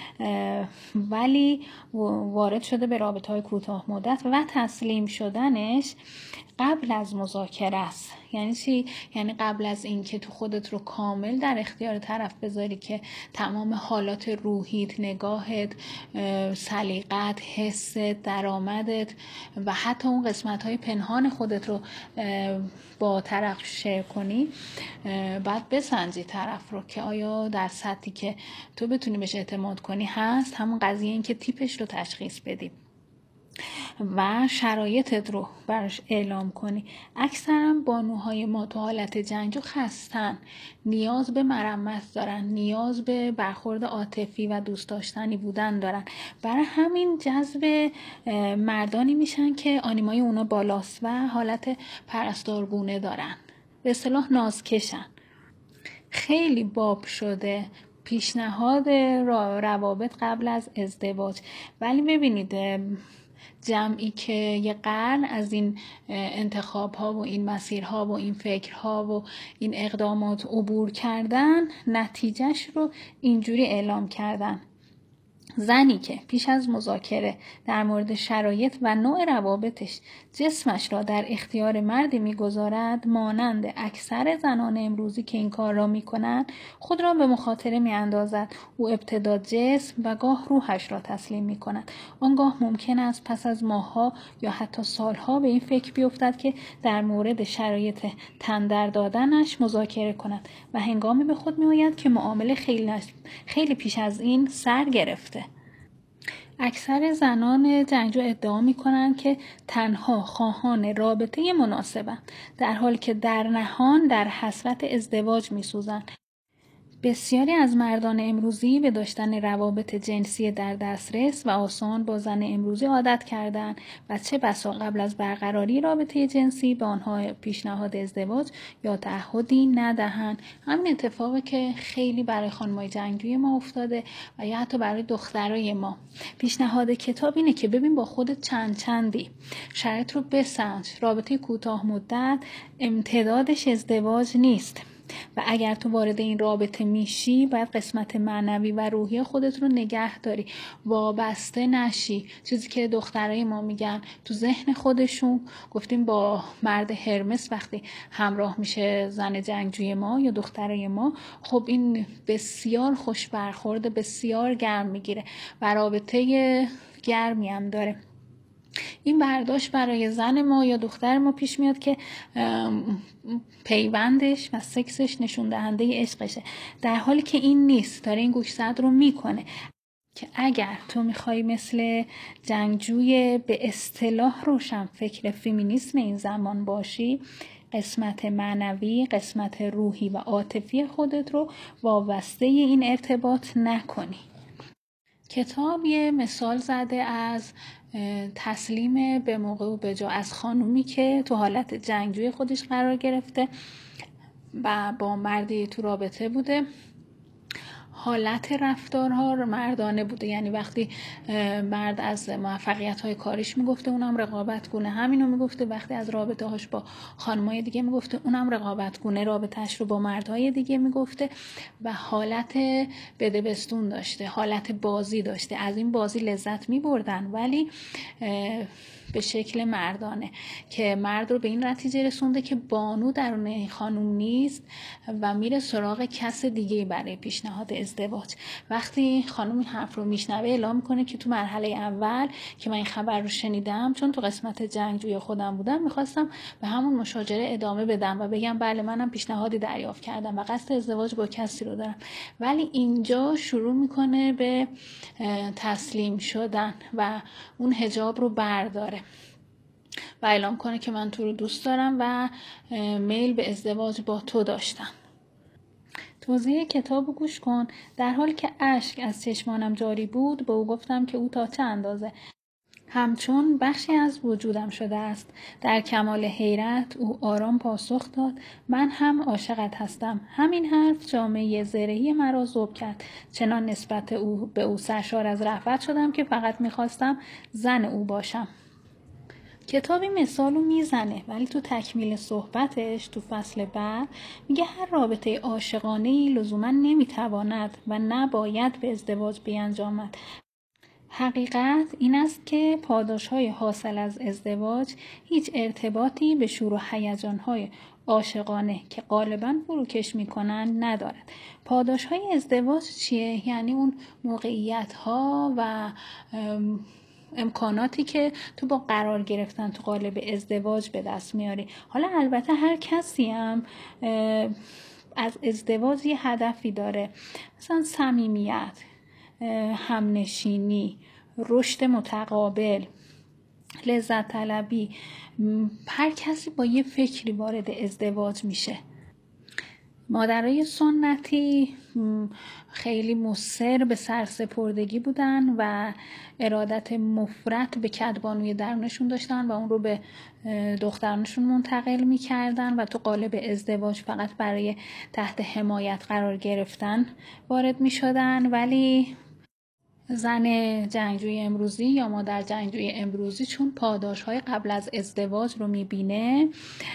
ولی وارد شده به رابطه های کوتاه مدت و تسلیم شدنش قبل از مذاکره است. یعنی چی؟ یعنی قبل از اینکه تو خودت رو کامل در اختیار طرف بذاری که تمام حالات روحیت، نگاهت، سلیقت، حست، درآمدت و حتی اون قسمت‌های پنهان خودت رو با طرف شیر کنی، بعد بسنجی طرف رو که آیا در سطحی که تو بتونی بهش اعتماد کنی هست. همون قضیه این که تیپش رو تشخیص بدی و شرایطت رو براش اعلام کنی. اکثرا بانوهای ما تو حالت جنگجو خستن، نیاز به مرمت دارن، نیاز به برخورد عاطفی و دوست داشتنی بودن دارن. برای همین جذب مردانی میشن که آنیمای اونا بالاست و حالت پرستارگونه دارن، به اصطلاح نازکشن. خیلی باب شده پیشنهاد روابط قبل از ازدواج، ولی ببینید جمعی که یه قرن از این انتخاب ها و این مسیرها و این فکرها و این اقدامات عبور کردن، نتیجهش رو اینجوری اعلام کردن: زنی که پیش از مذاکره در مورد شرایط و نوع روابطش جسمش را در اختیار مردی میگذارد، مانند اکثر زنان امروزی که این کار را میکنند، خود را به مخاطره میاندازد. او ابتدا جسم و گاه روحش را تسلیم میکند. آنگاه ممکن است پس از ماهها یا حتی سالها به این فکر بیفتد که در مورد شرایط تن در دادنش مذاکره کند و هنگامی به خود میآید که معامله خیلی, خیلی پیش از این سر گرفته. اکثر زنان جنگجو ادعا می‌کنند که تنها خواهان رابطه مناسبند، در حالی که در نهان در حسرت ازدواج می‌سوزند. بسیاری از مردان امروزی به داشتن روابط جنسی در دسترس و آسان با زن امروزی عادت کردند و چه بسا قبل از برقراری رابطه جنسی به آنها پیشنهاد ازدواج یا تعهدی ندهند. همین اتفاقی که خیلی برای خانم‌های جنگجوی ما افتاده و یا حتی برای دخترای ما. پیشنهاد کتاب اینه که ببین با خودت چند چندی، شرایط رو بسنج. رابطه کوتاه مدت امتدادش ازدواج نیست و اگر تو وارد این رابطه میشی باید قسمت معنوی و روحی خودت رو نگه داری، وابسته نشی. چیزی که دخترای ما میگن تو ذهن خودشون، گفتیم با مرد هرمس وقتی همراه میشه زن جنگجوی ما یا دخترای ما، خب این بسیار خوش برخورد، بسیار گرم میگیره و رابطه گرمی هم داره. این برداشت برای زن ما یا دختر ما پیش میاد که پیوندش و سکسش نشون دهنده عشقشه، در حالی که این نیست. داره این گوشزد رو میکنه که اگر تو میخوای مثل جنگجوی به اصطلاح روشن فکر فمینیسم این زمان باشی، قسمت معنوی، قسمت روحی و عاطفی خودت رو وابسته این ارتباط نکنی. کتاب یه مثال زده از تسلیم به موقع و به جا از خانومی که تو حالت جنگجوی خودش قرار گرفته و با مردی تو رابطه بوده. حالت رفتارها مردانه بوده، یعنی وقتی مرد از موفقیت‌های کاریش میگفته اونم رقابتگونه همینو میگفته، وقتی از رابطه هاش با خانمای دیگه میگفته اونم رقابتگونه رابطه‌اش رو با مردهای دیگه میگفته و حالت بدبستون داشته، حالت بازی داشته. از این بازی لذت میبردن ولی به شکل مردانه، که مرد رو به این نتیجه رسونده که بانو درون این خانوم نیست و میره سراغ کس دیگه برای پیشنهاد ازدواج. وقتی خانوم این حرف رو میشنوه اعلام میکنه که تو مرحله اول که من این خبر رو شنیدم، چون تو قسمت جنگجوی خودم بودم، میخواستم به همون مشاجره ادامه بدم و بگم بله منم پیشنهادی دریافت کردم و قصد ازدواج با کسی رو دارم، ولی اینجا شروع میکنه به تسلیم شدن و اون حجاب رو برداره و اعلام کنه که من تو رو دوست دارم و میل به ازدواج با تو داشتم. توضیح کتابو گوش کن. در حالی که اشک از چشمانم جاری بود به او گفتم که او تا چه اندازه همچون بخشی از وجودم شده است. در کمال حیرت او آرام پاسخ داد: من هم عاشقت هستم. همین حرف جامعه زرهی مرا ذوب کرد. چنان نسبت او به او سرشار از رغبت شدم که فقط میخواستم زن او باشم. کتابی مثالو میزنه، ولی تو تکمیل صحبتش تو فصل بعد میگه هر رابطه عاشقانه‌ای لزوما نمیتواند و نباید به ازدواج بیانجامد. حقیقت این است که پاداش‌های حاصل از ازدواج هیچ ارتباطی به شور و هیجان‌های عاشقانه که غالباً فروکش می‌کنند ندارد. پاداش‌های ازدواج چیه؟ یعنی اون موقعیت‌ها و امکاناتی که تو با قرار گرفتن تو قالب ازدواج به دست میاری. حالا البته هر کسی هم از ازدواج یه هدفی داره، مثلا صمیمیت، همنشینی، رشد متقابل، لذت طلبی. هر کسی با یه فکری وارد ازدواج میشه. مادرای سنتی خیلی مصر به سرسپردگی بودن و ارادت مفرط به کدبانوی درونشون داشتن و اون رو به دخترانشون منتقل میکردن و تو قالب ازدواج فقط برای تحت حمایت قرار گرفتن وارد میشدن. ولی زن جنگجوی امروزی یا مادر جنگجوی امروزی چون پاداش‌های قبل از ازدواج رو میبینه،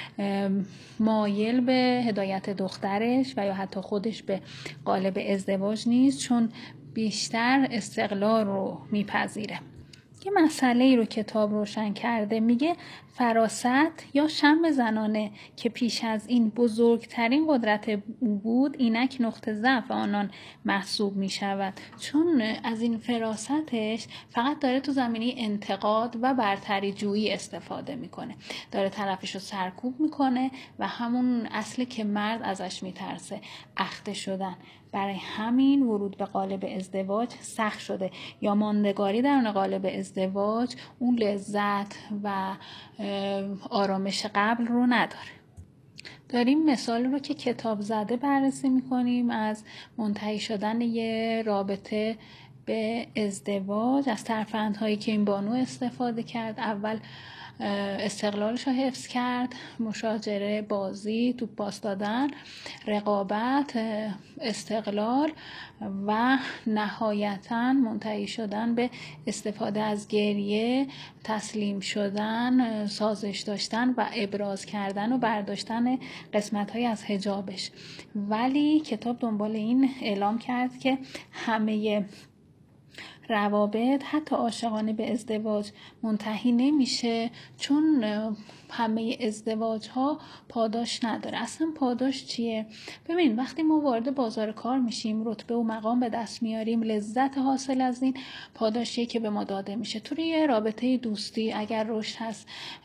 مایل به هدایت دخترش و یا حتی خودش به قالب ازدواج نیست، چون بیشتر استقلال رو میپذیره. یه مسئله ای رو کتاب روشن کرده، میگه فراست یا شم زنانه که پیش از این بزرگترین قدرت او بود اینک نقطه ضعف آنان محسوب می شود، چون از این فراستش فقط داره تو زمینه انتقاد و برتری جویی استفاده میکنه، داره طرفش رو سرکوب میکنه و همون اصلی که مرد ازش میترسه، اخته شدن. برای همین ورود به قالب ازدواج سخت شده یا ماندگاری در قالب ازدواج اون لذت و آرامش قبل رو نداره. داریم مثال رو که کتاب زده بررسی میکنیم از منتهی شدن یه رابطه به ازدواج، از ترفندهایی که این بانو استفاده کرد. اول استقلالش رو حفظ کرد، مشاجره، بازی، توپ پاس دادن، رقابت، استقلال و نهایتاً منتهی شدن به استفاده از گریه، تسلیم شدن، سازش داشتن و ابراز کردن و برداشتن قسمت‌های از حجابش. ولی کتاب دنبال این اعلام کرد که همه روابط حتی عاشقانه به ازدواج منتهی نمیشه، چون همه ازدواج ها پاداش نداره. اصلا پاداش چیه؟ ببین، وقتی ما وارد بازار کار میشیم، رتبه و مقام به دست میاریم، لذت حاصل از این پاداشیه که به ما داده میشه. توی یه رابطه دوستی اگر رشد هست،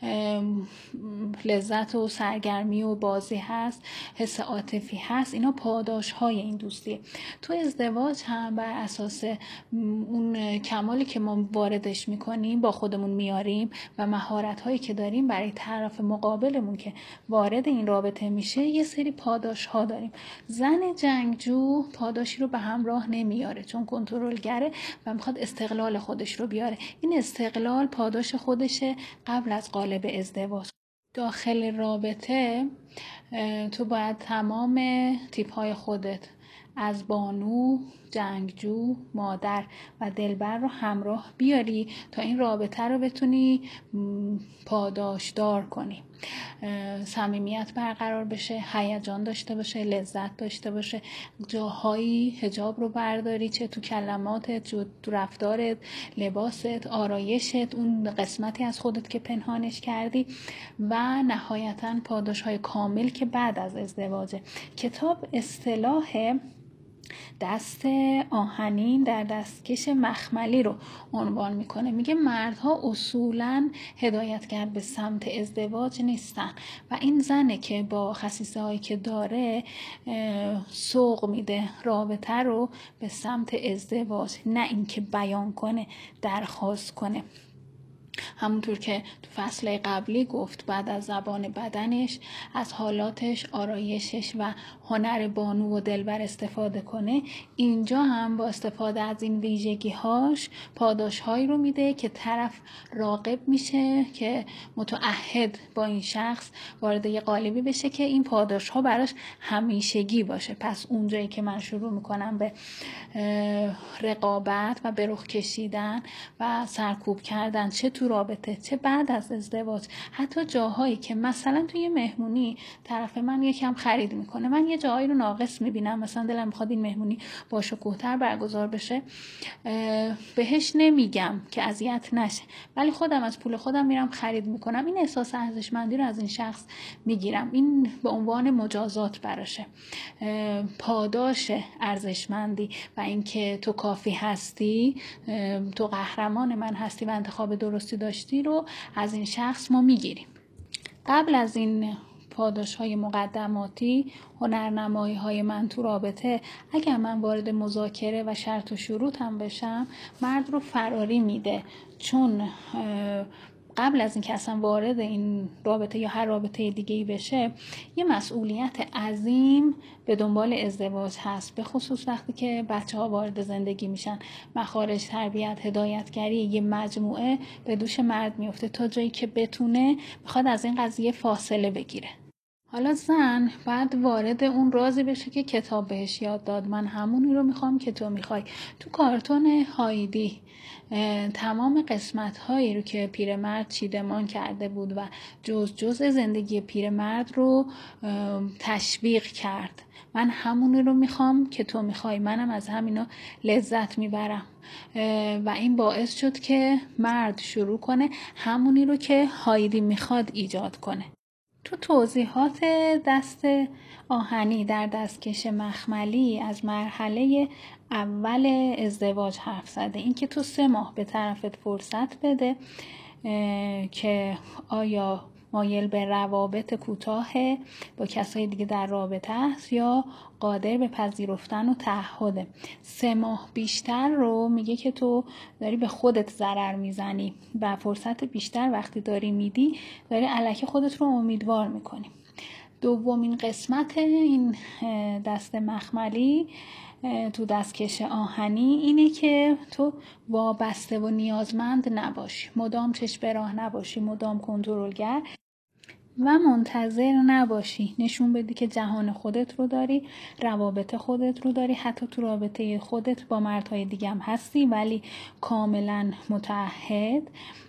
لذت و سرگرمی و بازی هست، حس عاطفی هست، اینا پاداش های این دوستیه. تو ازدواج هم بر اساس اون کمالی که ما واردش میکنیم، با خودمون میاریم و مهارت هایی که داریم برای طرف مقابلمون که وارد این رابطه میشه، یه سری پاداش ها داریم. زن جنگجو پاداشی رو به همراه نمیاره، چون کنترلگره و میخواد استقلال خودش رو بیاره. این استقلال پاداش خودشه قبل از قالب ازدواج. داخل رابطه تو باید تمام تیپ های خودت، از بانو، جنگجو، مادر و دلبر رو همراه بیاری تا این رابطه رو بتونی پاداشدار کنی، صمیمیت برقرار بشه، هیجان داشته باشه، لذت داشته باشه، جاهایی حجاب رو برداری، چه تو کلماتت، چه تو رفتارت، لباست، آرایشت، اون قسمتی از خودت که پنهانش کردی، و نهایتاً پاداش‌های کامل که بعد از ازدواجه. کتاب اصطلاح دست آهنین در دستکش مخملی رو عنوان میکنه. میگه مردها اصولاً هدایتگر به سمت ازدواج نیستن و این زنه که با خصیصه هایی که داره سوق میده رابطه رو به سمت ازدواج، نه اینکه بیان کنه، درخواست کنه. همونطور که تو فصل قبلی گفت، بعد از زبان بدنش، از حالاتش، آرایشش و هنر بانو و دلبر استفاده کنه، اینجا هم با استفاده از این ویژگی هاش پاداش هایی رو میده که طرف راغب میشه که متعهد با این شخص وارد یه قالبی بشه که این پاداش ها براش همیشگی باشه. پس اونجایی که من شروع میکنم به رقابت و به رخ کشیدن و سرکوب کردن، چه تو رابطه چه بعد از ازدواج، حتی جاهایی که مثلا توی مهمونی طرف من یکم خرید میکنه، من یه جاهایی رو ناقص میبینم، مثلا دلم میخواد این مهمونی با شکوه‌تر برگزار بشه، بهش نمیگم که اذیت نشه، ولی خودم از پول خودم میرم خرید میکنم. این احساس ارزشمندی رو از این شخص میگیرم. این به عنوان مجازات براشه، پاداش ارزشمندی و اینکه تو کافی هستی، تو قهرمان من هستی و انتخاب درستی داشتی رو از این شخص ما میگیریم. قبل از این پاداش های مقدماتی، هنرنمایی های من تو رابطه، اگر من وارد مذاکره و شرط و شروط هم بشم، مرد رو فراری میده، چون قبل از اینکه اصلا وارد این رابطه یا هر رابطه دیگه‌ای بشه، یه مسئولیت عظیم به دنبال ازدواج هست، به خصوص وقتی که بچه ها وارد زندگی میشن. مخارج، تربیت، هدایتگری یه مجموعه به دوش مرد میفته تا جایی که بتونه میخواد از این قضیه فاصله بگیره. حالا زن باید وارد اون رازی بشه که کتاب بهش یاد داد، من همونی رو میخوام که تو میخوای. تو کارتون هایدی تمام قسمت هایی رو که پیرمرد چیدمان کرده بود و جز جز زندگی پیرمرد رو تشویق کرد. من همونی رو میخوام که تو میخوای، منم از همینا لذت میبرم و این باعث شد که مرد شروع کنه همونی رو که هایدی میخواد ایجاد کنه. تو توضیحات دست آهنی در دستکش مخملی از مرحله اول ازدواج حرف زده، این که تو سه ماه به طرفت فرصت بده که آیا مایل به روابط کوتاه با کسای دیگه در رابطه است یا قادر به پذیرفتن و تعهده. سه ماه بیشتر رو میگه که تو داری به خودت ضرر میزنی و فرصت بیشتر وقتی داری میدی، داری الکی خودت رو امیدوار میکنی. دومین قسمت این دست مخملی تو دستکش آهنی اینه که تو وابسته و نیازمند نباشی، مدام چشم به راه نباشی، مدام کنترلگر و منتظر نباشی، نشون بدی که جهان خودت رو داری، روابط خودت رو داری، حتی تو رابطه خودت با مردهای دیگه هم هستی، ولی کاملا متعهد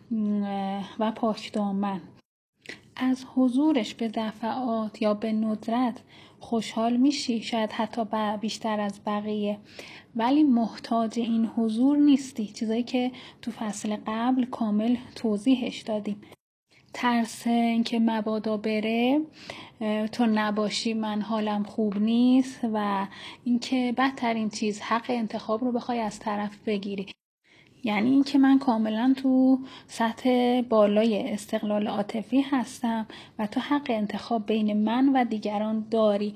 و پاکدامن. از حضورش به دفعات یا به ندرت خوشحال میشی، شاید حتی بیشتر از بقیه، ولی محتاج این حضور نیستی، چیزایی که تو فصل قبل کامل توضیحش دادیم. ترس اینکه مبادا بره تو نباشی من حالم خوب نیست و اینکه بدترین چیز حق انتخاب رو بخوای از طرف بگیری، یعنی اینکه من کاملا تو سطح بالای استقلال عاطفی هستم و تو حق انتخاب بین من و دیگران داری.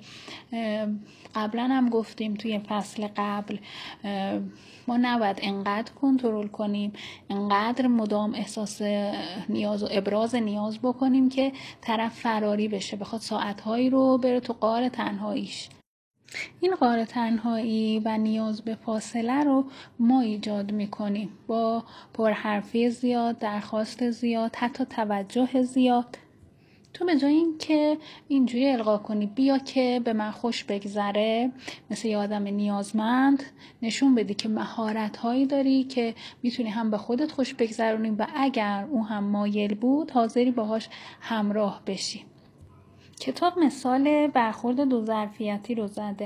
قبلا هم گفتیم توی فصل قبل ما نباید انقدر کنترل کنیم، انقدر مدام احساس نیاز و ابراز نیاز بکنیم که طرف فراری بشه، بخواد ساعتهایی رو بره تو غار تنهاییش. این غار تنهایی و نیاز به فاصله رو ما ایجاد میکنیم با پرحرفی زیاد، درخواست زیاد، حتی توجه زیاد. تو به جای این که اینجوری القا کنی بیا که به من خوش بگذره مثل یه آدم نیازمند، نشون بدی که مهارت هایی داری که میتونی هم به خودت خوش بگذرونی و اگر اون هم مایل بود حاضری باهاش همراه بشی. کتاب مثال برخورد دو ظرفیتی رو زده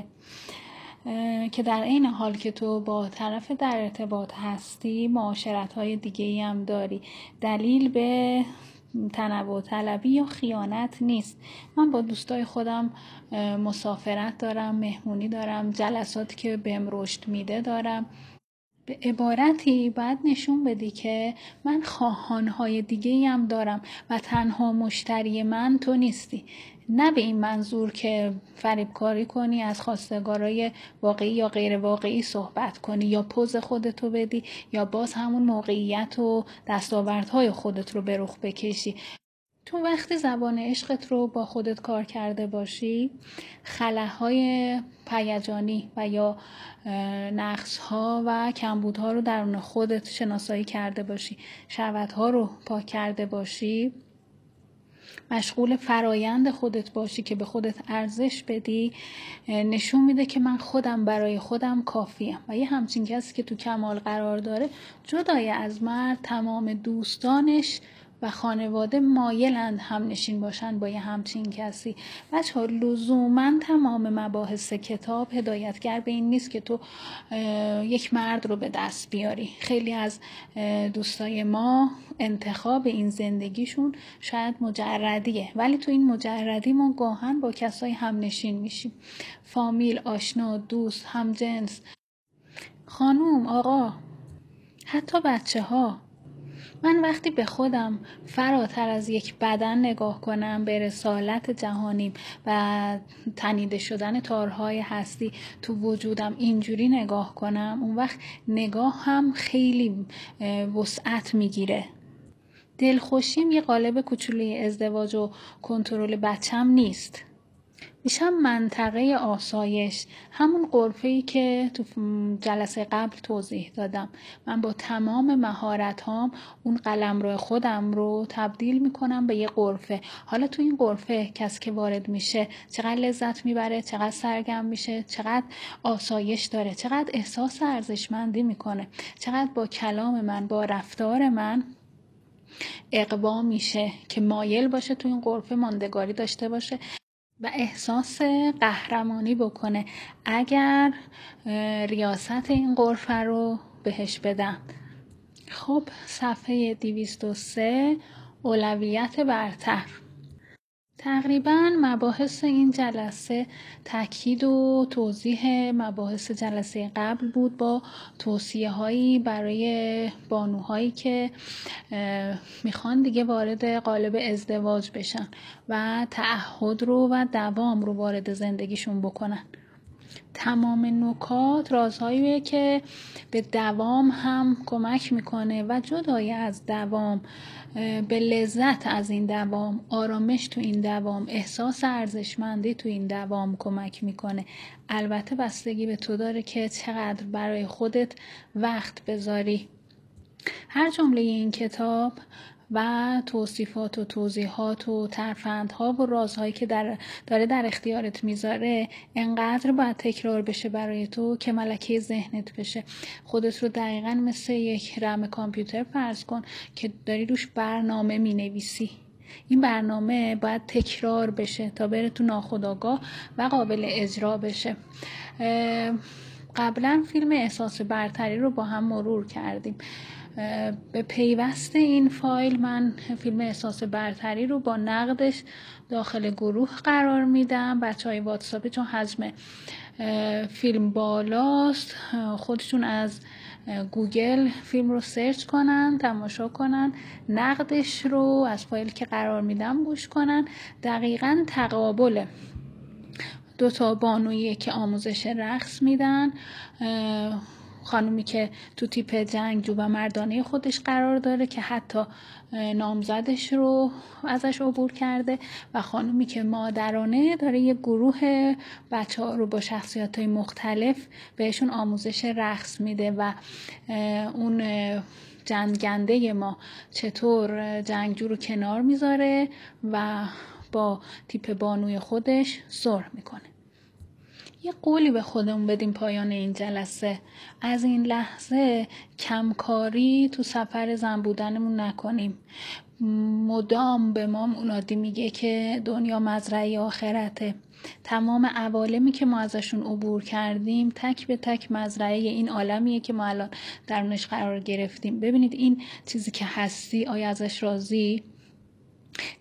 که در این حال که تو با طرف در ارتباط هستی معاشرت‌های دیگه‌ای هم داری. دلیل به تنوع طلبی یا خیانت نیست. من با دوستای خودم مسافرت دارم، مهمونی دارم، جلساتی که بهم رشد میده دارم به عبارتی باید نشون بدی که من خواهانهای دیگه‌ای هم دارم و تنها مشتری من تو نیستی. نه به این منظور که فریبکاری کنی، از خواستگارای واقعی یا غیر واقعی صحبت کنی یا پوز خودتو بدی یا باز همون موقعیت و دستاوردهای خودت رو به رخ بکشی. تو وقتی زبان عشقت رو با خودت کار کرده باشی، خلاهای هیجانی و یا نقص‌ها و کمبودها رو درون خودت شناسایی کرده باشی، شهوت‌ها رو پاک کرده باشی، مشغول فرایند خودت باشی که به خودت ارزش بدی، نشون میده که من خودم برای خودم کافیم. و یه همچین کسی که تو کمال قرار داره، جدای از مرد تمام دوستانش و خانواده مایلند هم نشین باشن با یه همچین کسی. بچه ها لزوما تمام مباحث کتاب هدایتگر به این نیست که تو یک مرد رو به دست بیاری. خیلی از دوستای ما انتخاب این زندگیشون شاید مجردیه، ولی تو این مجردی ما گاهن با کسای هم نشین میشیم، فامیل، آشنا، دوست، همجنس، خانوم، آقا، حتی بچه ها. من وقتی به خودم فراتر از یک بدن نگاه کنم، به رسالت جهانیم و تنیده شدن تارهای هستی تو وجودم اینجوری نگاه کنم، اون وقت نگاه هم خیلی وسعت میگیره. دلخوشیم یه قالب کوچولوی ازدواج و کنترل بچم نیست. میشم منطقه آسایش، همون غرفه‌ای که تو جلسه قبل توضیح دادم. من با تمام مهارت‌هام اون قلمرو خودم رو تبدیل میکنم به یه غرفه. حالا تو این غرفه کسی که وارد میشه چقدر لذت میبره، چقدر سرگرم میشه، چقدر آسایش داره، چقدر احساس ارزشمندی میکنه، چقدر با کلام من، با رفتار من اقوا میشه که مایل باشه تو این غرفه ماندگاری داشته باشه و احساس قهرمانی بکنه اگر ریاست این غرفه رو بهش بدن. خب صفحه دویست و سه، اولویت برتر. تقریبا مباحث این جلسه تاکید و توضیح مباحث جلسه قبل بود با توصیه هایی برای بانوهایی که میخوان دیگه وارد قالب ازدواج بشن و تعهد رو و دوام رو وارد زندگیشون بکنن. تمام نکات رازهاییه که به دوام هم کمک میکنه و جدای از دوام به لذت از این دوام، آرامش تو این دوام، احساس ارزشمندی تو این دوام کمک میکنه. البته بستگی به تو داره که چقدر برای خودت وقت بذاری. هر جمله این کتاب و توصیفات و توضیحات و ترفندها و رازهایی که در داره در اختیارت میذاره انقدر باید تکرار بشه برای تو که ملکه ذهنت بشه. خودت رو دقیقاً مثل یک رم کامپیوتر فرض کن که داری روش برنامه مینویسی. این برنامه باید تکرار بشه تا بره تو ناخودآگاه و قابل اجرا بشه. قبلا فیلم احساس برتری رو با هم مرور کردیم. به پیوست این فایل من فیلم احساس برتری رو با نقدش داخل گروه قرار میدم. بچه های واتساپی چون حجم فیلم بالاست خودشون از گوگل فیلم رو سرچ کنن، تماشا کنن، نقدش رو از فایل که قرار میدم گوش کنن. دقیقاً تقابله دو تا بانویی که آموزش رقص میدن، خانومی که تو تیپ جنگجو و مردانه خودش قرار داره که حتی نامزدش رو ازش عبور کرده و خانومی که مادرانه داره یه گروه بچه ها رو با شخصیت های مختلف بهشون آموزش رقص میده و اون جنگنده ما چطور جنگجو رو کنار میذاره و با تیپ بانوی خودش صلح میکنه. یه قولی به خودمون بدیم پایان این جلسه: از این لحظه کمکاری تو سفر زن بودنمون نکنیم. مدام به ما منادی میگه که دنیا مزرعه آخرته. تمام عوالمی که ما ازشون عبور کردیم تک به تک مزرعه این عالمیه که ما الان درونش قرار گرفتیم. ببینید این چیزی که هستی، آیا ازش راضی؟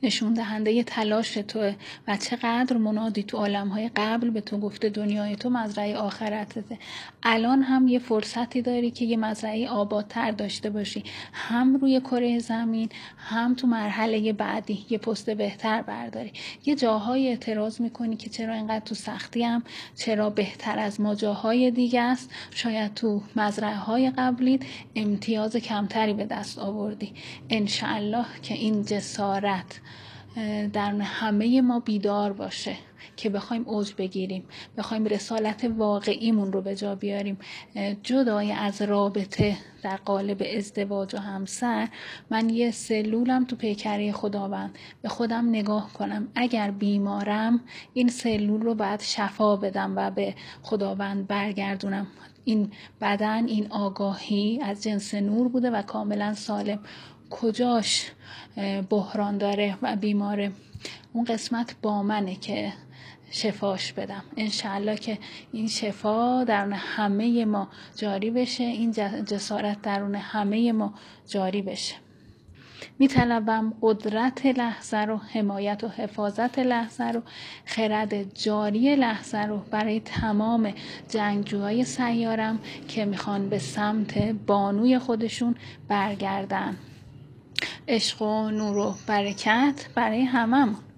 نشون دهنده تلاش توه و چقدر منادی تو عالم‌های قبل به تو گفته دنیای تو مزرعه آخرتته. الان هم یه فرصتی داری که یه مزرعه آبادتر داشته باشی، هم روی کره زمین هم تو مرحله بعدی یه پست بهتر برداری. یه جاهای اعتراض میکنی که چرا اینقدر تو سختی هم، چرا بهتر از ما جاهای دیگه است، شاید تو مزرعه های قبلیت امتیاز کمتری به دست آوردی. انشالله که این جسارت در همه ما بیدار باشه که بخوایم اوج بگیریم، بخوایم رسالت واقعیمون رو به جا بیاریم. جدای از رابطه در قالب ازدواج و همسر، من یه سلولم تو پیکره خداوند، به خودم نگاه کنم اگر بیمارم این سلول رو باید شفا بدم و به خداوند برگردونم. این بدن، این آگاهی از جنس نور بوده و کاملا سالم، کجاش بحران داره و بیماره، اون قسمت با منه که شفاش بدم. انشالله که این شفا درون همه ما جاری بشه، این جسارت درون همه ما جاری بشه. میطلبم قدرت لحظه رو، حمایت و حفاظت لحظه رو، خرد جاری لحظه رو برای تمام جنگجوهای سیارم که میخوان به سمت بانوی خودشون برگردن. عشق و نور و برکت برای هممون.